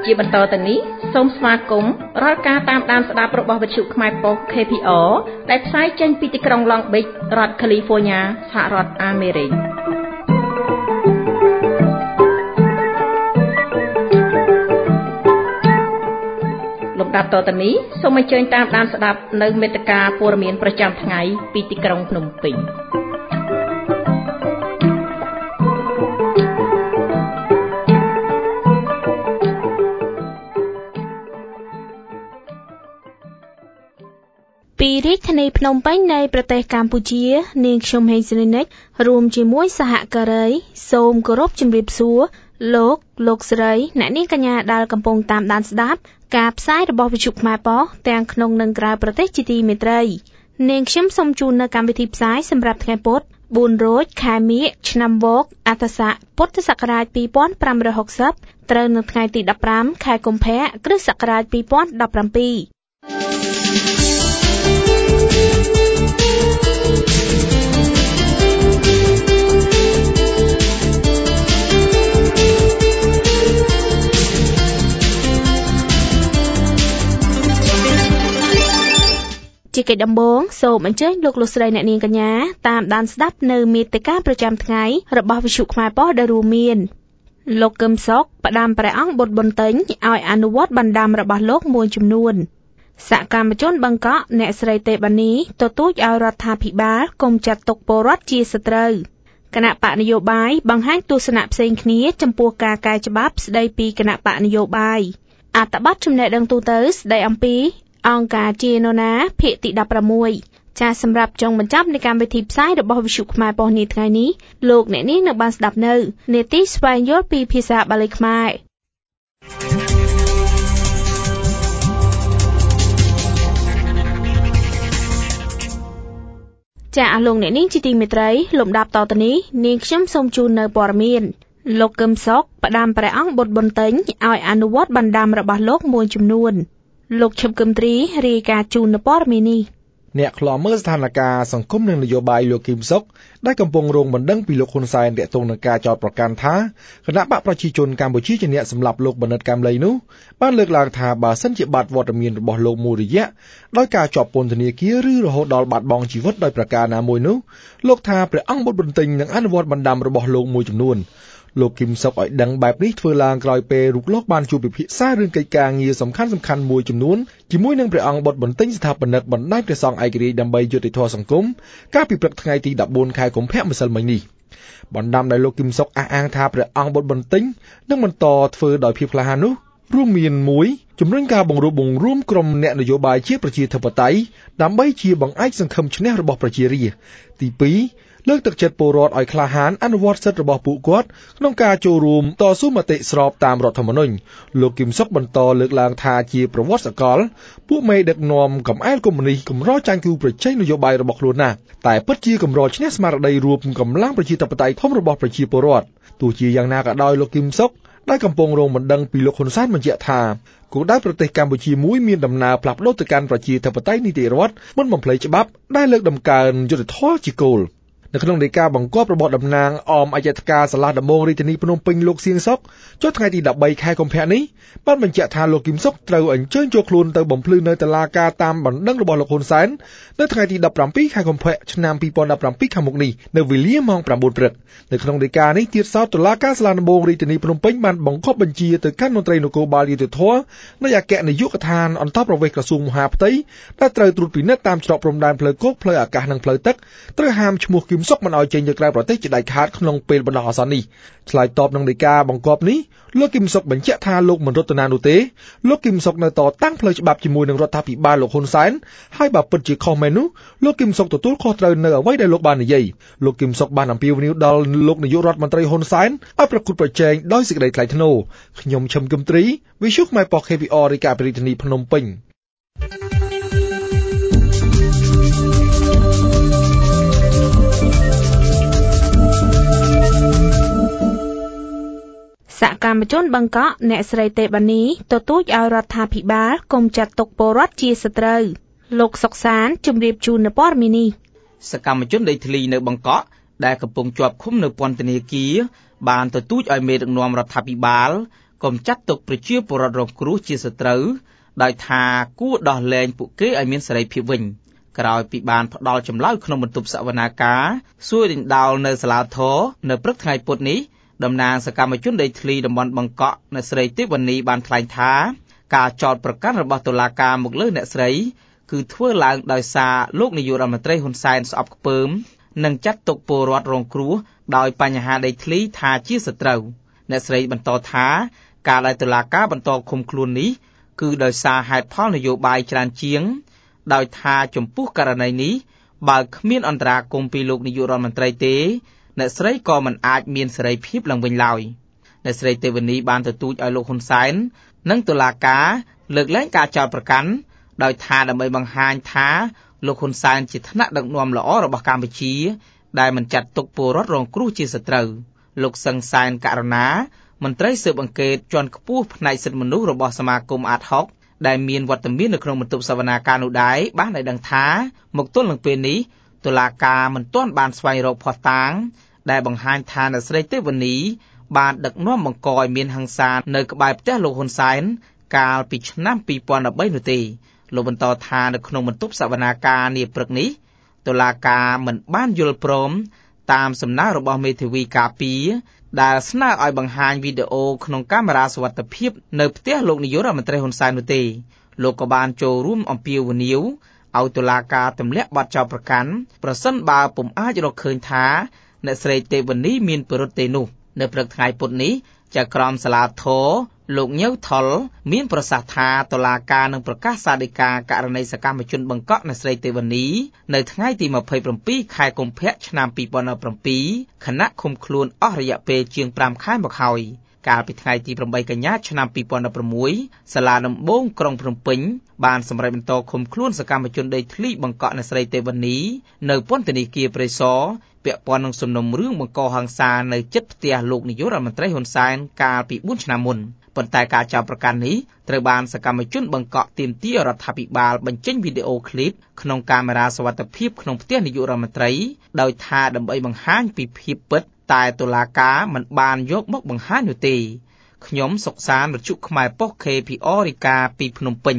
ជាបន្តទៅនេះសូមស្វាគមន៍រាល់ការតាមដានស្ដាប់របស់វិទ្យុខ្មែរប៉ុស្តិ៍ KPR ដែលផ្សាយចេញពីទីក្រុង Long Beach រដ្ឋ California សហរដ្ឋអាមេរិកលំដាប់តទៅនេះសូមអញ្ជើញតាមដានស្ដាប់នៅមេត្តាព័ត៌មានប្រចាំថ្ងៃពីទីក្រុងភ្នំពេញពីរាជធានីភ្នំពេញនៃប្រទេសកម្ពុជានាងខ្ញុំហេងសេរីនិចរួមជាមួយសហការីសូមគោរពជម្រាបសួរលោកស្រីអ្នកនាងកញ្ញាដែលកំពុងតាមដានស្ដាប់ការផ្សាយរបស់វិទ្យុខ្មែរប៉ុស្តិ៍ទាំងក្នុងនិងក្រៅប្រទេសជាទីមេត្រីនាងខ្ញុំសូមជូននៅកម្មវិធីផ្សាយសម្រាប់ថ្ងៃពុធ4រោចខែមិញឆ្នាំវកអត្តស័កពុទ្ធសករាជ2560ត្រូវនៅថ្ងៃទី15ខែកុម្ភៈគ្រិស្តសករាជ2017ជាកិច្ចដំបូងសូមអញ្ជើញលោកស្រីអ្នកនាងកញ្ញាតាមដានស្ដាប់នៅមេត្តាប្រចាំថ្ងៃរបស់វិទ្យុខ្មែរប៉ុស្តិ៍ដែលរួមមានលោកកឹមសុខផ្ដាំព្រះអង្គបុត្របន្ទិញឲ្យអនុវត្តបណ្ដាំរបស់លោកមួយចំនួនសកម្មជនបង្កក់អ្នកស្រីទេបានីទទូចឲ្យរដ្ឋាភិបាលកុំចាត់ទុកពលរដ្ឋជាសត្រូវគណៈបកនយោបាយបង្ហាញទស្សនៈផ្សេងគ្នាចំពោះការកែច្បាប់ស្ដីពីគណៈបកនយោបាយអត្ថបទចំណេះដឹងទូទៅស្ដីអំពីអង្គការជាណូណាភាគទី16ចាសសម្រាប់ចុងបញ្ចប់នៃកម្មវិធីផ្សាយរបស់វិទ្យុខ្មែរប៉ុស្តិ៍នាថ្ងៃនេះលោកអ្នកនាងនឹងបានស្ដាប់នៅនេតិស្វែងយល់ពីភាសាបាលីខ្មែរចាសលោកអ្នកនាងជាទីមេត្រីលំដាប់តទៅនេះនាងខ្ញុំសូមជូននៅព័ត៌មានលោកកឹមសុខផ្ដាំព្រះអង្គបុត្របន្ទិញឲ្យអនុវត្តបណ្ដាំរបស់លោកមួយចំនួនលោកឈឹមគឹមទ្រីរាយការណ៍ជូននៅព័ត៌មាននេះអ្នកខ្លាំមើលស្ថានភាពសង្គមនិងនយោបាយលោកគឹមសុខដែលកំពុងរងបណ្ដឹងពីលោកហ៊ុនសែនទាក់ទងនឹងការចោទប្រកាន់ថាគណៈបកប្រជាជនកម្ពុជាជាអ្នកសម្លាប់លោកបណ្ឌិតកែមលីនោះបានលើកឡើងថាបើសិនជាបាត់វត្តមានរបស់លោកមួយរយៈដោយការជាប់ពន្ធនាគារឬរហូតដល់បាត់បង់ជីវិតដោយប្រការណាមួយនោះលោកថាព្រះអង្គបុត្របន្ទិញនឹងអនុវត្តបណ្ដាំរបស់លោកមួយចំនួនលោកគឹមសុខឲ្យដឹងបែបនេះធ្វើឡើងក្រោយពេលរូបលោកបានជួបពិភាក្សារឿងកិច្ចការងារសំខាន់ៗមួយចំនួនជាមួយនឹងព្រះអង្គបុត្របន្ទិញស្ថាបនិកបណ្ដាញព្រះសង្ឃឯករាជ្យដើម្បីយុត្តិធម៌សង្គមកាលពីព្រឹកថ្ងៃទី14ខែកុម្ភៈម្សិលមិញនេះបណ្ដាំដែលលោកគឹមសុខអះអាងថាព្រះអង្គបុត្របន្ទិញនឹងបន្តធ្វើដោយភាពក្លាហាននោះរួមមាន1ជំរុញការបង្រួបបង្រួមក្រុមអ្នកនយោបាយជាប្រជាធិបតេយ្យដើម្បីជាបង្អែកសង្ឃឹមឈ្នះរបស់ប្រជារាស្ត្រទី2លើកទឹកចិត្តពលរដ្ឋឲ្យក្លាហានអនុវត្តសិទ្ធិរបស់ពួកគាត់ក្នុងការចូលរួមតស៊ូមតិស្របតាមរដ្ឋធម្មនុញ្ញលោកគឹមសុខបន្តលើកឡើងថាជាប្រវត្តិសកលពួកមេដឹកនាំកំអែលកុម្មុយនីសកម្រចាញ់គូប្រជែងនយោបាយរបស់ខ្លួនណាស់តែពិតជាកម្រឈ្នះស្មារតីរួមកម្លាំងប្រជាធិបតេយ្យធំរបស់ប្រជាពលរដ្ឋទោះជាយ៉ាងណាក៏ដោយលោកគឹមសុខដែលកំពុងរងបណ្ដឹងពីលោកហ៊ុនសែនបញ្ជាក់ថាគោលដៅប្រទេសកម្ពុជាមួយមានដំណើរផ្លាស់ប្ដូរទៅកាន់ប្រជាធិបតេយ្យនីតិរដ្ឋមិនបំភ្លៃច្បាប់ដែលលើកដំកើងយុត្តិធម៌ជាគោលនៅក្នុងដីកាបង្គាប់របស់តំណាងអមអគ្គលេខាសាលាដំបងរាជធានីភ្នំពេញលោកសៀងសុកចុះថ្ងៃទី13ខែកុម្ភៈនេះបានបញ្ជាក់ថាលោកគឹមសុខត្រូវអញ្ជើញចូលខ្លួនទៅបំភ្លឺនៅតុលាការតាមបណ្ដឹងរបស់លោកហ៊ុនសែននៅថ្ងៃទី17ខែកុម្ភៈឆ្នាំ2017ខាងមុខនេះនៅវេលាម៉ោង 9 ព្រឹកនៅក្នុងដីកានេះទៀតសោតតុលាការសាលាដំបងរាជធានីភ្នំពេញបានបង្គាប់បញ្ជាទៅកាន់មន្ត្រីនគរបាលយុត្តិធម៌នៃអគ្គនាយកដ្ឋានអន្តរប្រវេសន៍ក្រសួងមហាផ្ទៃដែលត្រូវត្រួតពិនិត្យតាមច្រកព្រំដែនផ្លូវគោកផ្លូវអាកាសនិងផ្លូវទឹកត្រូវហាមឈ្មោះគឹមសុខមិនឲ្យចេញទៅក្រៅប្រទេសជាដាច់ខាតក្នុងពេលបណ្ដោះអាសន្ននេះឆ្លើយតបនឹងដីកាបង្គាប់នេះលោកគឹមសុខបញ្ជាក់ថាលោកមិនរត់ទៅណានោះទេលោកគឹមសុខនៅតតាំងផ្លូវច្បាប់ជាមួយនឹងរដ្ឋាភិបាលលោកហ៊ុនសែនហើយបើពិតជាខុសមែននោះលោកគឹមសុខទទួលខុសត្រូវនៅអ្វីដែលលោកបាននិយាយលោកគឹមសុខបានអំពាវនាវដល់លោកនាយករដ្ឋមន្ត្រីហ៊ុនសែនឲ្យប្រកួតប្រជែងដោយសេចក្តីថ្លៃថ្នូរខ្ញុំឈឹមគឹមទ្រីវិទ្យុខ្មែរប៉ុស្តិ៍ KPR រាយការណ៍ពីរាជធានីភ្នំពេញសកម្មជនបង្កក់អ្នកស្រីទេបានីទទូចឲ្យរដ្ឋាភិបាលកុំចាត់ទុកពលរដ្ឋជាសត្រូវលោកសុកសានជម្រាបជូននៅព័ត៌មាននេះសកម្មជនដីធ្លីនៅបង្កក់ដែលកំពុងជាប់ឃុំនៅពន្ធនាគារបានទទូចឲ្យមេដឹកនាំរដ្ឋាភិបាលកុំចាត់ទុកប្រជាពលរដ្ឋរងគ្រោះជាសត្រូវដោយថាគួរដោះលែងពួកគេឲ្យមានសេរីភាពវិញក្រោយពីបានផ្ដាល់ចម្លើយក្នុងបន្ទប់សវនាការសួរដេញដោលនៅសាលាធរនៅព្រឹកថ្ងៃពុធនេះតំណាងសកម្មជនដីធ្លីតំបន់បង្កក់អ្នកស្រីទេវនីបានថ្លែងថាការចោទប្រកាន់របស់តុលាការមកលើអ្នកស្រីគឺធ្វើឡើងដោយសារលោកនាយករដ្ឋមន្ត្រីហ៊ុនសែនស្អប់ខ្ពើមនិងចាត់ទុកពលរដ្ឋរងគ្រោះដោយបញ្ហាដីធ្លីថាជាសត្រូវអ្នកស្រីបន្តថាការដែលតុលាការបន្តឃុំខ្លួននេះគឺដោយសារហេតុផលនយោបាយច្រើនជាងដោយថាចំពោះករណីនេះបើគ្មានអន្តរាគមន៍ពីលោកនាយករដ្ឋមន្ត្រីទេអ្នកស្រីក៏មិនអាចមានសេរីភាពឡើងវិញឡើយអ្នកស្រីទេវនីបានទទូចឲ្យលោកហ៊ុនសែននិងតុលាការលើកលែងការចោទប្រកាន់ដោយថាដើម្បីបង្ហាញថាលោកហ៊ុនសែនជាថ្នាក់ដឹកនាំល្អរបស់កម្ពុជាដែលមិនចាត់ទុកពលរដ្ឋរងគ្រោះជាសត្រូវលោកសឹងសែនករណាមន្ត្រីស៊ើបអង្កេតជាន់ខ្ពស់ផ្នែកសិទ្ធិមនុស្សរបស់សមាគមអាត60ដែលមានវត្តមាននៅក្នុងបន្ទប់សវនាការនោះដែរបានឲ្យដឹងថាមកទល់នឹងពេលនេះតុលាការមិនទាន់បានស្វែងរកភស្តុតាងដែលបង្ហាញថាអ្នកស្រីទេវនីបានដឹកនាំបង្កឲ្យមានហិង្សានៅក្បែរផ្ទះលោកហ៊ុនសែនកាលពីឆ្នាំ2013នោះទេលោកបន្តថានៅក្នុងបន្ទប់សវនាការនាព្រឹកនេះតុលាការមិនបានយល់ព្រមតាមសំណើរបស់មេធាវីការពីដែលស្នើឲ្យបង្ហាញវីដេអូក្នុងកាមេរ៉ាសុវត្ថិភាពនៅផ្ទះលោកនាយករដ្ឋមន្ត្រីហ៊ុនសែននោះទេលោកក៏បានចូលរួមអំពាវនាវឲ្យតុលាការទម្លាក់បទចោទប្រកាន់ប្រសិនបើពុំអាចរកឃើញថាអ្នកស្រីទេវនីមានពិរុទ្ធទេនោះនៅព្រឹកថ្ងៃពុធនេះចៅក្រមសាលាធរលោកញ៉ៅថុលមានប្រសាសន៍ថាតុលាការនឹងប្រកាសសាលដីកាករណីសកម្មជនបង្កក់អ្នកស្រីទេវនីនៅថ្ងៃទី27ខែកុម្ភៈឆ្នាំ2017ខណៈឃុំខ្លួនអស់រយៈពេលជាង5ខែមកហើយកាលពីថ្ងៃទី8កញ្ញាឆ្នាំ2016សាលាដំបងក្រុងភ្នំពេញបានសម្រេចបន្តឃុំខ្លួនសកម្មជនដីធ្លីបង្កក់អ្នកស្រីទេវនីនៅពន្ធនាគារព្រៃសរពាក់ព័ន្ធនឹងសំណុំរឿងបង្កហិង្សានៅជិតផ្ទះលោកនាយករដ្ឋមន្ត្រីហ៊ុនសែនកាលពី4ឆ្នាំមុនប៉ុន្តែការចោទប្រកាន់នេះត្រូវបានសកម្មជនបង្កក់ទាមទាររដ្ឋាភិបាលបញ្ចេញវីដេអូឃ្លីបក្នុងកាមេរ៉ាសុវត្ថិភាពក្នុងផ្ទះនាយករដ្ឋមន្ត្រីដោយថាដើម្បីបង្ហាញពីភាពពិតតែតុលាការមិនបានយកមកបង្ហាញនោះទេខ្ញុំសុកសានវិទ្យុខ្មែរប៉ុស្តិ៍ KPR រាយការណ៍ពីភ្នំពេញ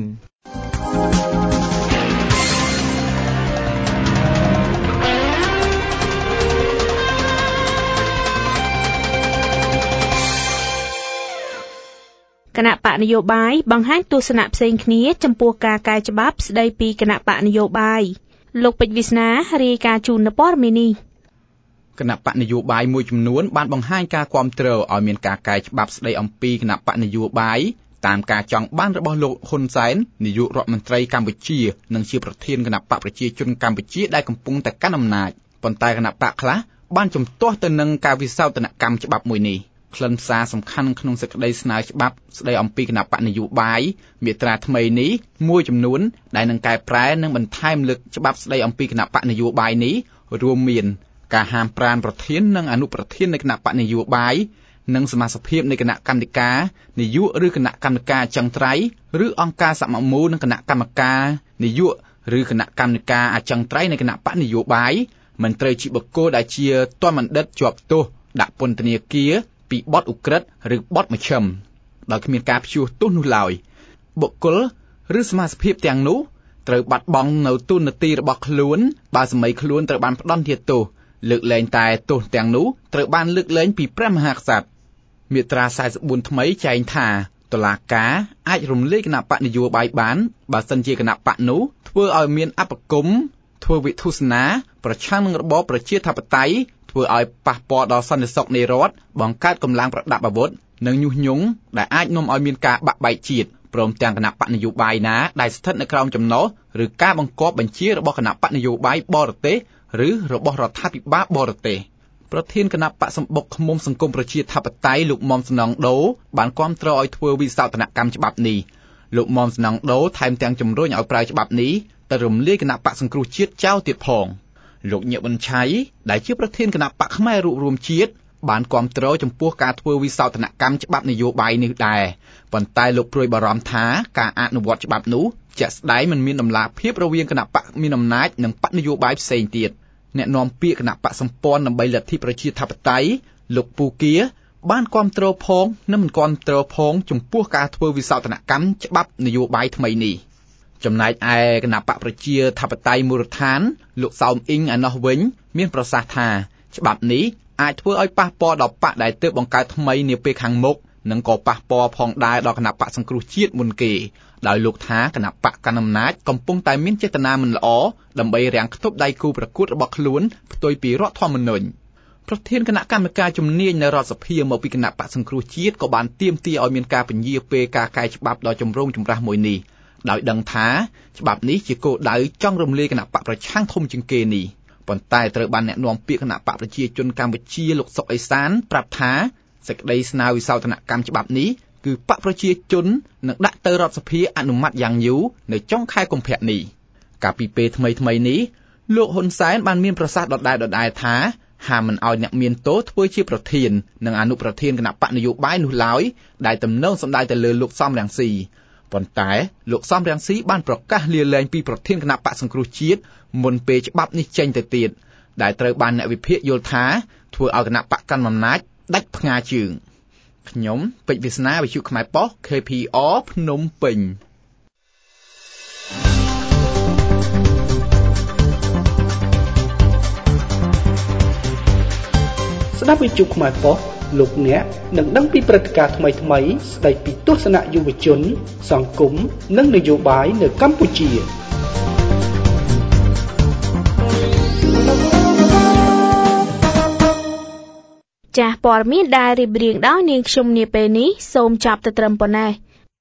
គណៈបកនយោបាយបង្ហាញទស្សនៈផ្សេងគ្នាចំពោះការកែច្បាប់ស្ដីពីគណៈបកនយោបាយលោកពេជ្រវាសនារាយការណ៍ជូននៅព័ត៌មាននេះគណៈបកនយោបាយមួយចំនួនបានបង្ហាញការគាំទ្រឲ្យមានការកែច្បាប់ស្ដីអំពីគណៈបកនយោបាយតាមការចង់បានរបស់លោកហ៊ុនសែននាយករដ្ឋមន្ត្រីកម្ពុជានិងជាប្រធានគណៈបកប្រជាជនកម្ពុជាដែលកំពុងតែកាន់អំណាចប៉ុន្តែគណៈបកខ្លះបានជំទាស់ទៅនឹងការវិសោធនកម្មច្បាប់មួយនេះខ្លឹមសារសំខាន់ក្នុងសេចក្តីស្នើច្បាប់ស្តីអំពីគណៈបកនយោបាយមាត្រាថ្មីនេះមួយចំនួនដែលនឹងកែប្រែនិងបន្ថែមលើកច្បាប់ស្តីអំពីគណៈបកនយោបាយនេះរួមមានការហាមប្រាមប្រធាននិងអនុប្រធាននៃគណៈបកនយោបាយនិងសមាជិកនៃគណៈកម្មការនយោបាយឬគណៈកម្មការចង្ត្រៃឬអង្គការសមមូលនិងគណៈកម្មការនយោបាយឬគណៈកម្មការអចិន្ត្រៃយ៍នៃគណៈបកនយោបាយមិនត្រូវជាបុគ្គលដែលជាទណ្ឌបណ្ឌិតជាប់ទោសដាក់ពន្ធនាគារពីបទឧក្រិដ្ឋឬបទមជ្ឈិមដោយគ្មានការព្យួរទោសនោះឡើយបុគ្គលឬសមាជិកទាំងនោះត្រូវបាត់បង់នៅទូនាទីរបស់ខ្លួនបើសម័យខ្លួនត្រូវបានផ្ដន្ទាទោសលើកលែងតែទោសទាំងនោះត្រូវបានលើកលែងពីព្រះមហាក្សត្រមាត្រា44ថ្មីចែងថាតុលាការអាចរំលាយគណៈបកនយោបាយបានបើសិនជាគណៈបកនោះធ្វើឲ្យមានអពគមធ្វើវិធុសនាប្រឆាំងនឹងរបបប្រជាធិបតេយ្យធ្វើឲ្យប៉ះពាល់ដល់សន្តិសុខនៃរដ្ឋបង្កើតកម្លាំងប្រដាប់អាវុធនិងញុះញង់ដែលអាចនាំឲ្យមានការបាក់បែកជាតិព្រមទាំងគណៈបកនយោបាយណាដែលស្ថិតនៅក្រោមចំណុះឬការបង្គាប់បញ្ជារបស់គណៈបកនយោបាយបរទេសឬរបស់រដ្ឋាភិបាលបរទេសប្រធានគណៈបកសម្បុកឃ្មុំសង្គមប្រជាធិបតេយ្យលោកមុំសំណងដូបានគាំទ្រឲ្យធ្វើវិសោធនកម្មច្បាប់នេះលោកមុំសំណងដូថែមទាំងជំរុញឲ្យប្រើច្បាប់នេះទៅរំលាយគណៈបកសង្គ្រោះជាតិចោលទៀតផងលោកញឹកវុនឆៃដែលជាប្រធានគណៈបកផ្នែករួបរวมជាតិបានគាំទ្រចំពោះការធ្វើវិសោធនកម្មច្បាប់នយោបាយនេះដែរប៉ុន្តែលោកព្រួយបារម្ភថាការអនុវត្តច្បាប់នោះជាក់ស្ដែងមិនមានដំណាភៀបរវាងគណៈបកមានអំណាចនិងបកនយោបាយផ្សេងទៀតអ្នកនាំពាក្យគណៈបកសម្ព័ន្ធដើម្បីលទ្ធិប្រជាធិបតេយ្យលោកពូគាបានគាំទ្រផងនិងមិនគាំទ្រផងចំពោះការធ្វើវិសោធនកម្មច្បាប់នយោបាយថ្មីនេះចំណែកឯគណៈបកប្រជាធិបតេយ្យមូលដ្ឋានលោកសោមអ៊ីងឯណោះវិញមានប្រសាសន៍ថាច្បាប់នេះអាចធ្វើឲ្យប៉ះពាល់ដល់បកដែលទើបបង្កើតថ្មីនាពេលខាងមុខនិងក៏ប៉ះពាល់ផងដែរដល់គណៈបកសង្គ្រោះជាតិមុនគេដោយលោកថាគណៈបកកណ្ដាលអំណាចកំពុងតែមានចេតនាមិនល្អដើម្បីរាំងខ្ទប់ដៃគូប្រកួតរបស់ខ្លួនផ្ទុយពីរដ្ឋធម្មនុញ្ញប្រធានគណៈកម្មការជំនាញនៅរដ្ឋសភាមកពីគណៈបកសង្គ្រោះជាតិក៏បានទាមទារឲ្យមានការពន្យាពេលការកែច្បាប់ដ៏ចម្រូងចម្រាសមួយនេះដោយដឹងថាច្បាប់នេះជាគោលដៅចង់រំលាយគណៈបកប្រឆាំងធំជាងគេនេះប៉ុន្តែត្រូវបានអ្នកនាំពាក្យគណៈបកប្រជាជនកម្ពុជាលោកសុកអេសានប្រាប់ថាសេចក្តីស្នើវិសោធនកម្មច្បាប់នេះគឺបកប្រជាជននឹងដាក់ទៅរដ្ឋសភាអនុម័តយ៉ាងយូរនៅចុងខែកុម្ភៈនេះកាលពីពេលថ្មីនេះលោកហ៊ុនសែនបានមានប្រសាសន៍ដដែលថាហាមមិនឲ្យអ្នកមានទោសធ្វើជាប្រធាននិងអនុប្រធានគណៈបកនយោបាយនោះឡើយដែលទំនងសម្ដៅទៅលើលោកសំរងស៊ីប៉ុន្តែលោកសំរងស៊ីបានប្រកាសលាលែងពីប្រធានគណៈបកសង្គ្រោះជាតិមុនពេលច្បាប់នេះចេញទៅទៀតដែលត្រូវបានអ្នកវិភាគយល់ថាធ្វើឲ្យគណៈបកកណ្ដាលអំណាចដាច់ផ្ងាជើងខ្ញុំពេជ្រវាសនាវិទ្យុខ្មែរប៉ុស្តិ៍ KPR ភ្នំពេញស្ដាប់វិទ្យុខ្មែរប៉ុស្តិ៍លោកអ្នកនឹងដឹងពីព្រឹត្តិការណ៍ថ្មីៗស្ដីពីទស្សនៈយុវជនសង្គមនិងនយោបាយនៅកម្ពុជាចាស់ព័ត៌មានដែលរៀបរៀងដោយនាងខ្ញុំនាពេលនេះសូមចាប់ទៅត្រឹមប៉ុណ្ណេះ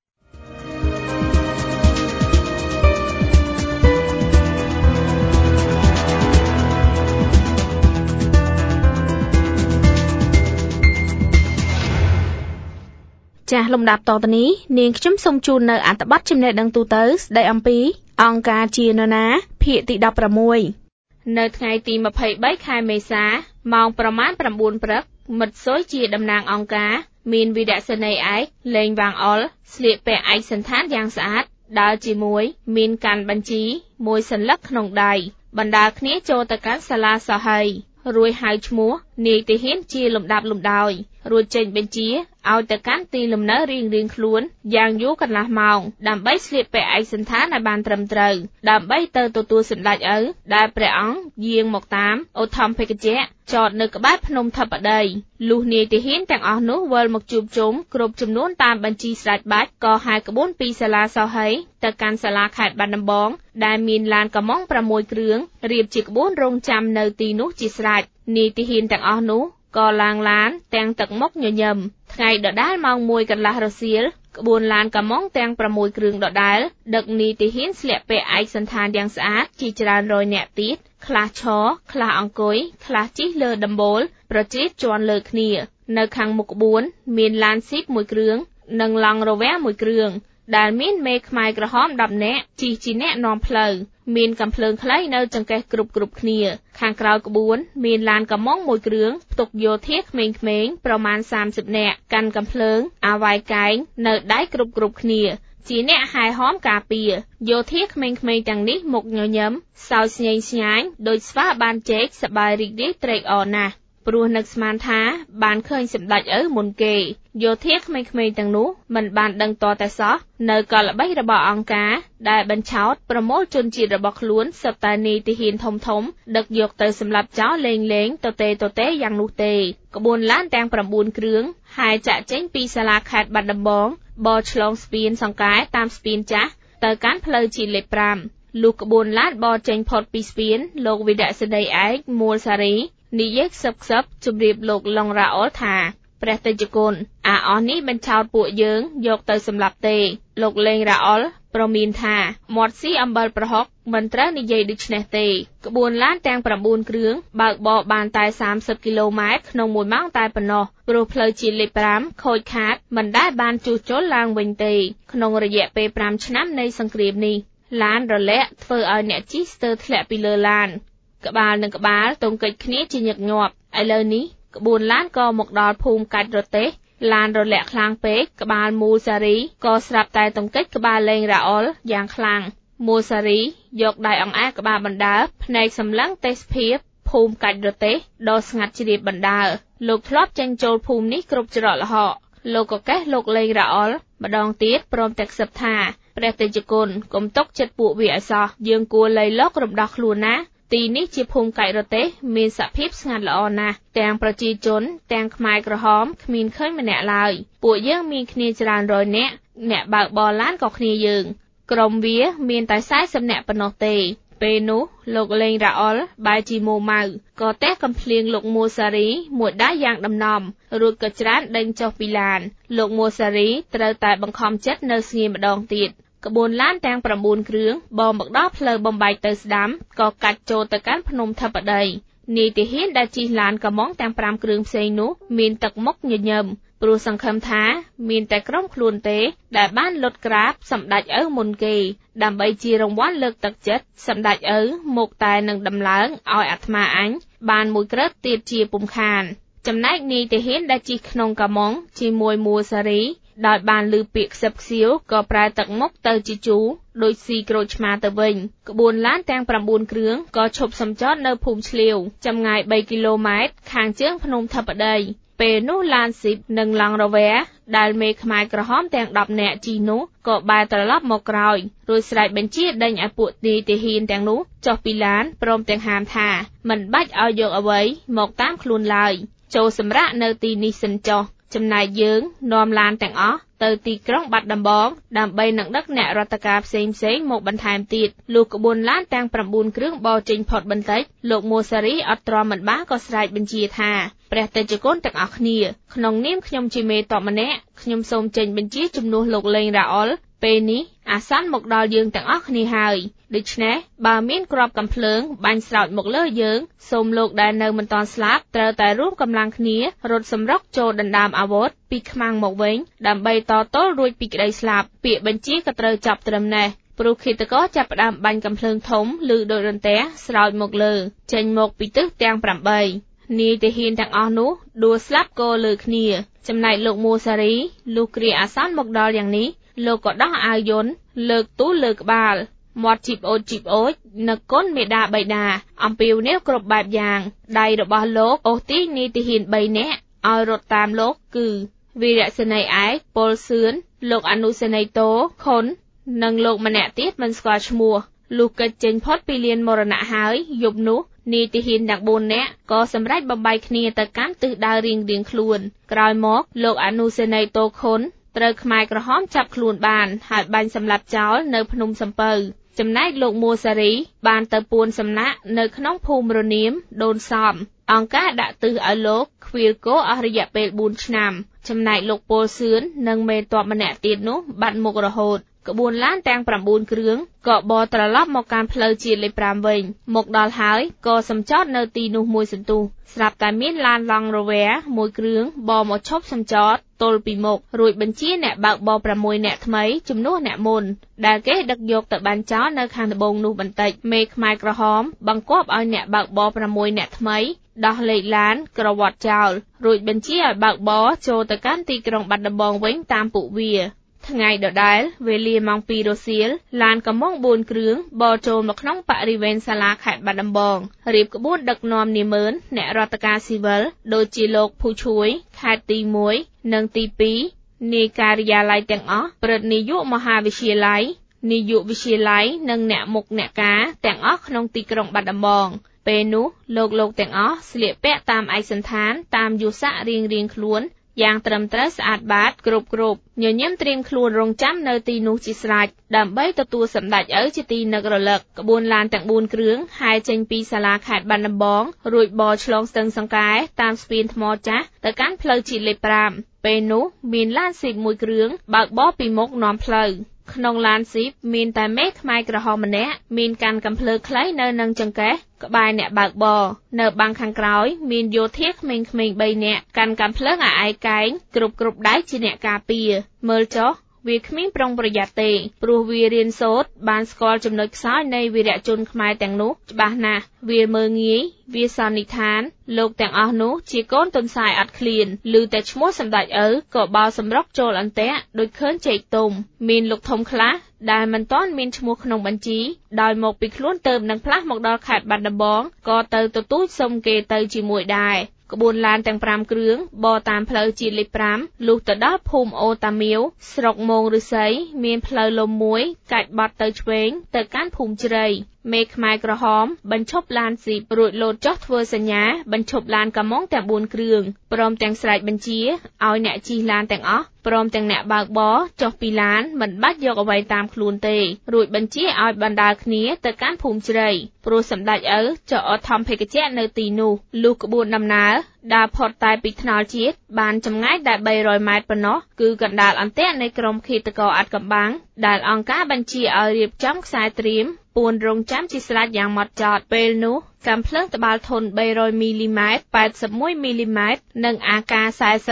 ចាស់លំដាប់តទៅនេះនាងខ្ញុំសូមជូននៅអត្ថបទចំណេះដឹងទូទៅស្ដីអំពីអង្គការជានរណាភាគទី16នៅថ្ងៃទី23ខែមេសាម៉ោងប្រមាណ 9 ព្រឹកមិត្តស៊ុយជាតំណាងអង្គការមានវីរៈសេនីយ៍ឯកលេងវាងអុលស្លៀកពាក់ឯកសណ្ឋានយ៉ាងស្អាតដើរជាមួយមានកាន់បញ្ជីមួយសន្លឹកក្នុងដៃបណ្ដាគ្នាចូលទៅកាន់សាលាសហហីរួចហៅឈ្មោះនាយទាហានជាលំដាប់លំដោយរួចចេញបញ្ជាឲ្យទៅកាន់ទីលំនៅរៀងៗខ្លួនយ៉ាងយូរកន្លះម៉ោងដើម្បីស្លៀកពាក់ឯកសណ្ឋានឲ្យបានត្រឹមត្រូវដើម្បីទៅទទួលសម្ដេចឪដែលព្រះអង្គយាងមកតាមឧទ្ធម្ភិកជៈចតនៅក្បែរភ្នំធិបតីលុះនាយទាហានទាំងអស់នោះវិលមកជួបជុំគ្រប់ចំនួនតាមបញ្ជីស្ដេចបាច់ក៏ហែក្បួនពីសាលាសហីទៅកាន់សាលាខេត្តបាត់ដំបងដែលមានឡានកម្ម៉ង់6គ្រឿងរៀបជាក្បួនរង់ចាំនៅទីនោះជាស្រេចនាយទាហានទាំងអស់នោះក៏ឡើងឡានទាំងទឹកមុខញញឹមថ្ងៃដដែលម៉ោង 1 កន្លះរសៀលក្បួនឡានកម្ម៉ង់ទាំង6គ្រឿងដដែលដឹកនាយទាហានស្លៀកពាក់ឯកសណ្ឋានយ៉ាងស្អាតជាច្រើនរយនាក់ទៀតខ្លះឈរខ្លះអង្គុយខ្លះជិះលើដំបូលប្រជិតជាន់លើគ្នានៅខាងមុខក្បួនមានឡានស៊ីប1គ្រឿងនិងឡង់រវ៉ា1គ្រឿងដែលមានមេខ្មែរក្រហម10នាក់ជិះជាអ្នកនាំផ្លូវមានកាំភ្លើងខ្លីនៅចង្កេះគ្រប់គ្នាខាងក្រោយក្បួនមានឡានកម្ម៉ង់1គ្រឿងផ្ទុកយោធាក្មេងៗប្រមាណ30នាក់កាន់កាំភ្លើងអាវ៉ាយកែងនៅដៃគ្រប់គ្នាជាអ្នកហែហមការពារយោធាក្មេងៗទាំងនេះមុខញញឹមសោយស្ញែងស្ញាញដោយស្វាបានជែកសប្បាយរីករាយត្រេកអរណាស់ព្រោះនឹកស្មានថាបានឃើញសម្ដេចឪមុនគេយោធាក្មេងៗទាំងនោះមិនបានដឹងតតែសោះនៅកលល្បិចរបស់អង្គការដែលបញ្ឆោតប្រមូលជនជាតិរបស់ខ្លួនសុទ្ធតែនាយទាហានធំដឹកយកទៅសម្លាប់ចោលលេងទទេយ៉ាងនោះទេក្បួនឡានទាំង9គ្រឿងហែចាក់ចេញពីសាលាខេត្តបាត់ដំបងបរឆ្លងស្ពានសង្កែតាមស្ពានចាស់ទៅកាន់ផ្លូវជាតិលេខ5លុះក្បួនឡានបរចេញផុតពីស្ពានលោកវីរៈសេនីយ៍ឯកមួលសារីនិយាយខ្សឹបជម្រាបលោកឡុងរ៉ាអុលថាព្រះតេជគុណអស់នេះបញ្ឆោតពួកយើងយកទៅសម្លាប់ទេលោកលេងរ៉ាអុលប្រមានថាមាត់ស៊ីអំបិលប្រហុកមិនត្រូវនិយាយដូច្នេះទេក្បួនឡានទាំង9គ្រឿងបើកបរបានតែ30គីឡូម៉ែត្រក្នុង1ម៉ោងតែប៉ុណ្ណោះព្រោះផ្លូវជាតិលេខ5ខូចខាតមិនដែលបានជួសជុលឡើងវិញទេក្នុងរយៈពេល5ឆ្នាំនៃសង្គ្រាមនេះឡានរលាក់ធ្វើឲ្យអ្នកជិះស្ទើរធ្លាក់ពីលើឡានក្បាលនឹងក្បាលទង្គិចគ្នាជាញឹកញាប់ឥឡូវនេះក្បួនឡានក៏មកដល់ភូមិកាច់រទេសឡានរលាក់ខ្លាំងពេកក្បាលមូលសារីក៏ស្រាប់តែទង្គិចក្បាលលេងរ៉ាអុលយ៉ាងខ្លាំងមូលសារីយកដៃអង្អែលក្បាលបណ្ដើរភ្នែកសម្លឹងទេសភាពភូមិកាច់រទេសដ៏ស្ងាត់ជ្រាបបណ្ដើរលោកធ្លាប់ចេញចូលភូមិនេះគ្រប់ច្រកល្ហកលោកក៏កេះលោកលេងរ៉ាអល់ម្ដងទៀតព្រមទាំងខ្សឹបថាព្រះតេជគុណកុំទុកចិត្តពួកវាឲ្យសោះយើងគួរលៃលករំដោះខ្លួនណាទីនេះជាភូមិកាច់រទេសមានសភាពស្ងាត់ល្អណាស់ទាំងប្រជាជនទាំងខ្មែរក្រហមគ្មានឃើញម្នាក់ឡើយពួកយើងមានគ្នាច្រើនរយនាក់អ្នកបើកបរឡានក៏គ្នាយើងក្រុមវាមានតែ40នាក់ប៉ុណ្ណោះទេពេលនោះលោកលេងរ៉ាអល់បែរជាមួម៉ៅក៏តេះកំភ្លៀងលោកមួសារីមួយដៃយ៉ាងដំណំរួចក៏ច្រានដេញចុះពីឡានលោកមួសារីត្រូវតែបង្ខំចិត្តនៅស្ងៀមម្ដងទៀតក្បួនឡានទាំង9គ្រឿងបមកដល់ផ្លូវបំបែកទៅស្ដាំក៏កាច់ចូលទៅកាន់ភ្នំធិបតីនាយទាហានដែលជិះឡានកំងទាំង5គ្រឿងផ្សេងនោះមានទឹកមុខញញឹមព្រោះសង្ឃឹមថាមានតែក្រុមខ្លួនទេដែលបានលុតក្រាបសម្ដេចឪមុនគេដើម្បីជារង្វាន់លើកទឹកចិត្តសម្ដេចឪមកតែនឹងដំឡើងឲ្យអាត្មាអញបានមួយក្រើតទៀតជាពុំខានចំណែកនាយទាហានដែលជិះក្នុងកំងជាមួយមួសារីដោយបានឮពាក្យខ្សឹបខ្សៀវក៏ប្រែទឹកមុខទៅជាជូរដូចស៊ីក្រូចឆ្មាទៅវិញក្បួនឡានទាំង9គ្រឿងក៏ឈប់សម្ចតនៅភូមិឆ្លៀវចម្ងាយ3គីឡូម៉ែត្រខាងជើងភ្នំធិបតីពេលនោះឡានស៊ីបនិងឡង់រវែដែលមេខ្មែរក្រហមទាំង10នាក់ជិះនោះក៏បែរត្រឡប់មកក្រោយរួចស្រែកបញ្ជាដេញឲ្យពួកនាយទាហានទាំងនោះចុះពីឡានព្រមទាំងហាមថាមិនបាច់ឲ្យយកអ្វីមកតាមខ្លួនឡើយចូលសម្រាកនៅទីនេះសិនចុះចំណែកយើងនាំឡានទាំងអស់ទៅទីក្រុងបាត់ដំបងដើម្បីនឹងដឹកអ្នករដ្ឋការផ្សេងមកបន្ថែមទៀតលុះក្បួនឡានទាំង9គ្រឿងបោចេញផុតបន្តិចលោកមួសារីអត់ទ្រាំមិនបានក៏ស្រែកបញ្ជាថាព្រះតេជគុណទាំងអស់គ្នាក្នុងនាមខ្ញុំជាមេតបម្នាក់ខ្ញុំសូមចេញបញ្ជាជំនួសលោកលេងរ៉ាអល់ពេលនេះអាសន្នមកដល់យើងទាំងអស់គ្នាហើយដូច្នេះបើមានគ្រាប់កាំភ្លើងបាញ់ស្រោចមកលើយើងសូមលោកដែលនៅមិនទាន់ស្លាប់ត្រូវតែរួមកម្លាំងគ្នារត់សម្រុកចូលដណ្ដើមអាវុធពីខ្មាំងមកវិញដើម្បីតទល់រួចពីក្តីស្លាប់ពាក្យបញ្ជាក៏ត្រូវចាប់ត្រឹមនេះព្រោះឃាតករចាប់ផ្ដើមបាញ់កាំភ្លើងធំឬដូចរន្ទះស្រោចមកលើចេញមកពីទិសទាំង8នាយទាហានទាំងអស់នោះដួលស្លាប់ក៏លើគ្នាចំណែកលោកមួសារីលុះគ្រាអាសន្នមកដល់យ៉ាងនេះលោកក៏ដោះអាវយន្តលើកទូលលើក្បាលមាត់ជីបអូចនឹកគុណមេដាបៃតាអំពាវនាវគ្រប់បែបយ៉ាងដៃរបស់លោកអូសទីនាយទាហាន3នាក់ឲ្យរត់តាមលោកគឺវីរសេនីយ៍ឯកពលសឿនលោកអនុសេនីយ៍តូខុននិងលោកម្នាក់ទៀតមិនស្គាល់ឈ្មោះលុះកិច្ចចេញផុតពីលានមរណៈហើយយប់នោះនាយទាហានទាំង4នាក់ក៏សម្រេចបំបីគ្នាទៅកាន់ទិសដៅរៀងៗខ្លួនក្រោយមកលោកអនុសេនីយ៍តូខុនត្រូវខ្មែរក្រហមចាប់ខ្លួនបានហើយបាញ់សម្លាប់ចោលនៅភ្នំសំពៅចំណែកលោកមួសារីបានទៅពួនសំណាក់នៅក្នុងភូមិរនាមដូនសំអង្គការដាក់ទិសឲ្យលោកខ្វៀលគោអស់រយៈពេល4ឆ្នាំចំណែកលោកពលសឿននិងមេតបម្នាក់ទៀតនោះបាត់មុខរហូតក្បួនឡានទាំង9គ្រឿងក៏បរត្រឡប់មកកាន់ផ្លូវជាតិលេខ5វិញមកដល់ហើយក៏សម្ចតនៅទីនោះមួយសន្ទុះស្រាប់តែមានឡានឡង់រវែមួយគ្រឿងបរមកឈប់សម្ចតទល់ពីមុខរួចបញ្ជាអ្នកបើកបរ6អ្នកថ្មីជំនួសអ្នកមុនដែលគេដឹកយកទៅបាញ់ចោលនៅខាងត្បូងនោះបន្តិចមេខ្មែរក្រហមបង្គាប់ឲ្យអ្នកបើកបរ6អ្នកថ្មីដោះលេខឡានក្រវ៉ាត់ចោលរួចបញ្ជាឲ្យបើកបរចូលទៅកាន់ទីក្រុងបាត់ដំបងវិញតាមពួកវាថ្ងៃដដែលវេលាម៉ោង2រសៀលឡានកំង4គ្រឿងបរចូលមកក្នុងបរិវេណសាលាខេត្តបាត់ដំបងរៀបក្បួនដឹកនាំនាម៉ឺនអ្នករដ្ឋការស៊ីវិលដូចជាលោកភូឈួយខេត្តទី1និងទី2នាយការិយាល័យទាំងអស់ព្រឹទ្ធនាយកមហាវិទ្យាល័យនាយកវិទ្យាល័យនិងអ្នកមុខអ្នកការទាំងអស់ក្នុងទីក្រុងបាត់ដំបងពេលនោះលោកទាំងអស់ស្លៀកពាក់តាមឯកសណ្ឋានតាមយុស័ករៀងខ្លួនយ៉ាងត្រឹមត្រូវស្អាតបាតគ្រប់ញញឹមត្រៀមខ្លួនរងចាំនៅទីនោះជាស្រេចដើម្បីទទួលសម្ដេចឪជាទីនឹករលឹកក្បួនឡានទាំង4គ្រឿងហែចេញពីសាលាខេត្តបាត់ដំបងរួចបរឆ្លងស្ទឹងសង្កែតាមស្ពានថ្មចាស់ទៅកាន់ផ្លូវជាតិលេខ5ពេលនោះមានឡានស៊ីបមួយគ្រឿងបើកបរពីមុខនាំផ្លូវក្នុងឡានស៊ីបមានតែមេខ្មែរក្រហមម្នាក់មានកាន់កាំភ្លើងខ្លីនៅនឹងចង្កេះក្បែរអ្នកបើកបរនៅបាំងខាងក្រោយមានយោធាក្មេងៗ3នាក់កាន់កាំភ្លើងអាឯកែងគ្រប់ដៃជាអ្នកការពារមើលចុះវាគ្មានប្រុងប្រយ័ត្នទេព្រោះវារៀនសូត្របានស្គាល់ចំណុចខ្សោយនៃវីរៈជនខ្មែរទាំងនោះច្បាស់ណាស់វាមើលងាយវាសន្និដ្ឋានលោកទាំងអស់នោះជាកូនទុនសាយអត់ឃ្លានឮតែឈ្មោះសម្ដេចឪក៏បោលសម្រុកចូលអន្ទាក់ដូចឃើញចេកទុំមានលោកធំខ្លះដែលមិនទាន់មានឈ្មោះក្នុងបញ្ជីដោយមកពីខ្លួនទៅនឹងផ្លាស់មកដល់ខេត្តបាត់ដំបងក៏ទៅទទូចសុំគេទៅជាមួយដែរក្បួនឡានទាំង5គ្រឿងបរតាមផ្លូវជាតិលេខ5លុះទៅដល់ភូមិអូតាមាវស្រុកមោងឫស្សីមានផ្លូវលំមួយកាច់បត់ទៅឆ្វេងទៅកាន់ភូមិជ្រៃមេខ្មែរក្រហមបញ្ឈប់ឡានស៊ីបរួចលោតចុះធ្វើសញ្ញាបញ្ឈប់ឡានកាម៉ុងទាំង4គ្រឿងព្រមទាំងស្រែកបញ្ជាឲ្យអ្នកជិះឡានទាំងអស់ព្រមទាំងអ្នកបើកបរចុះពីឡានមិនបាច់យកអ្វីតាមខ្លួនទេរួចបញ្ជាឲ្យបណ្ដាលគ្នាទៅកាន់ភូមិជ្រៃព្រោះសម្ដេចឪចុះអត់ធម្មភេកជ្ជៈនៅទីនោះលុះក្បួនដំណើរដើរផុតតែពីថ្នល់ជាតិបានចម្ងាយតែ300ម៉ែត្រប៉ុណ្ណោះគឺកណ្ដាលអន្ទាក់នៃក្រុមឃាតករអាត់កំបាំងដែលអង្គការបញ្ជាឲ្យរៀបចំខ្សែត្រៀមពួនរងចាំជាស្រេចយ៉ាងហ្មត់ចត់ពេលនោះកាំភ្លើងត្បាល់ធុន300មីលីម៉ែត្រ81មីលីម៉ែត្រនិងអាការ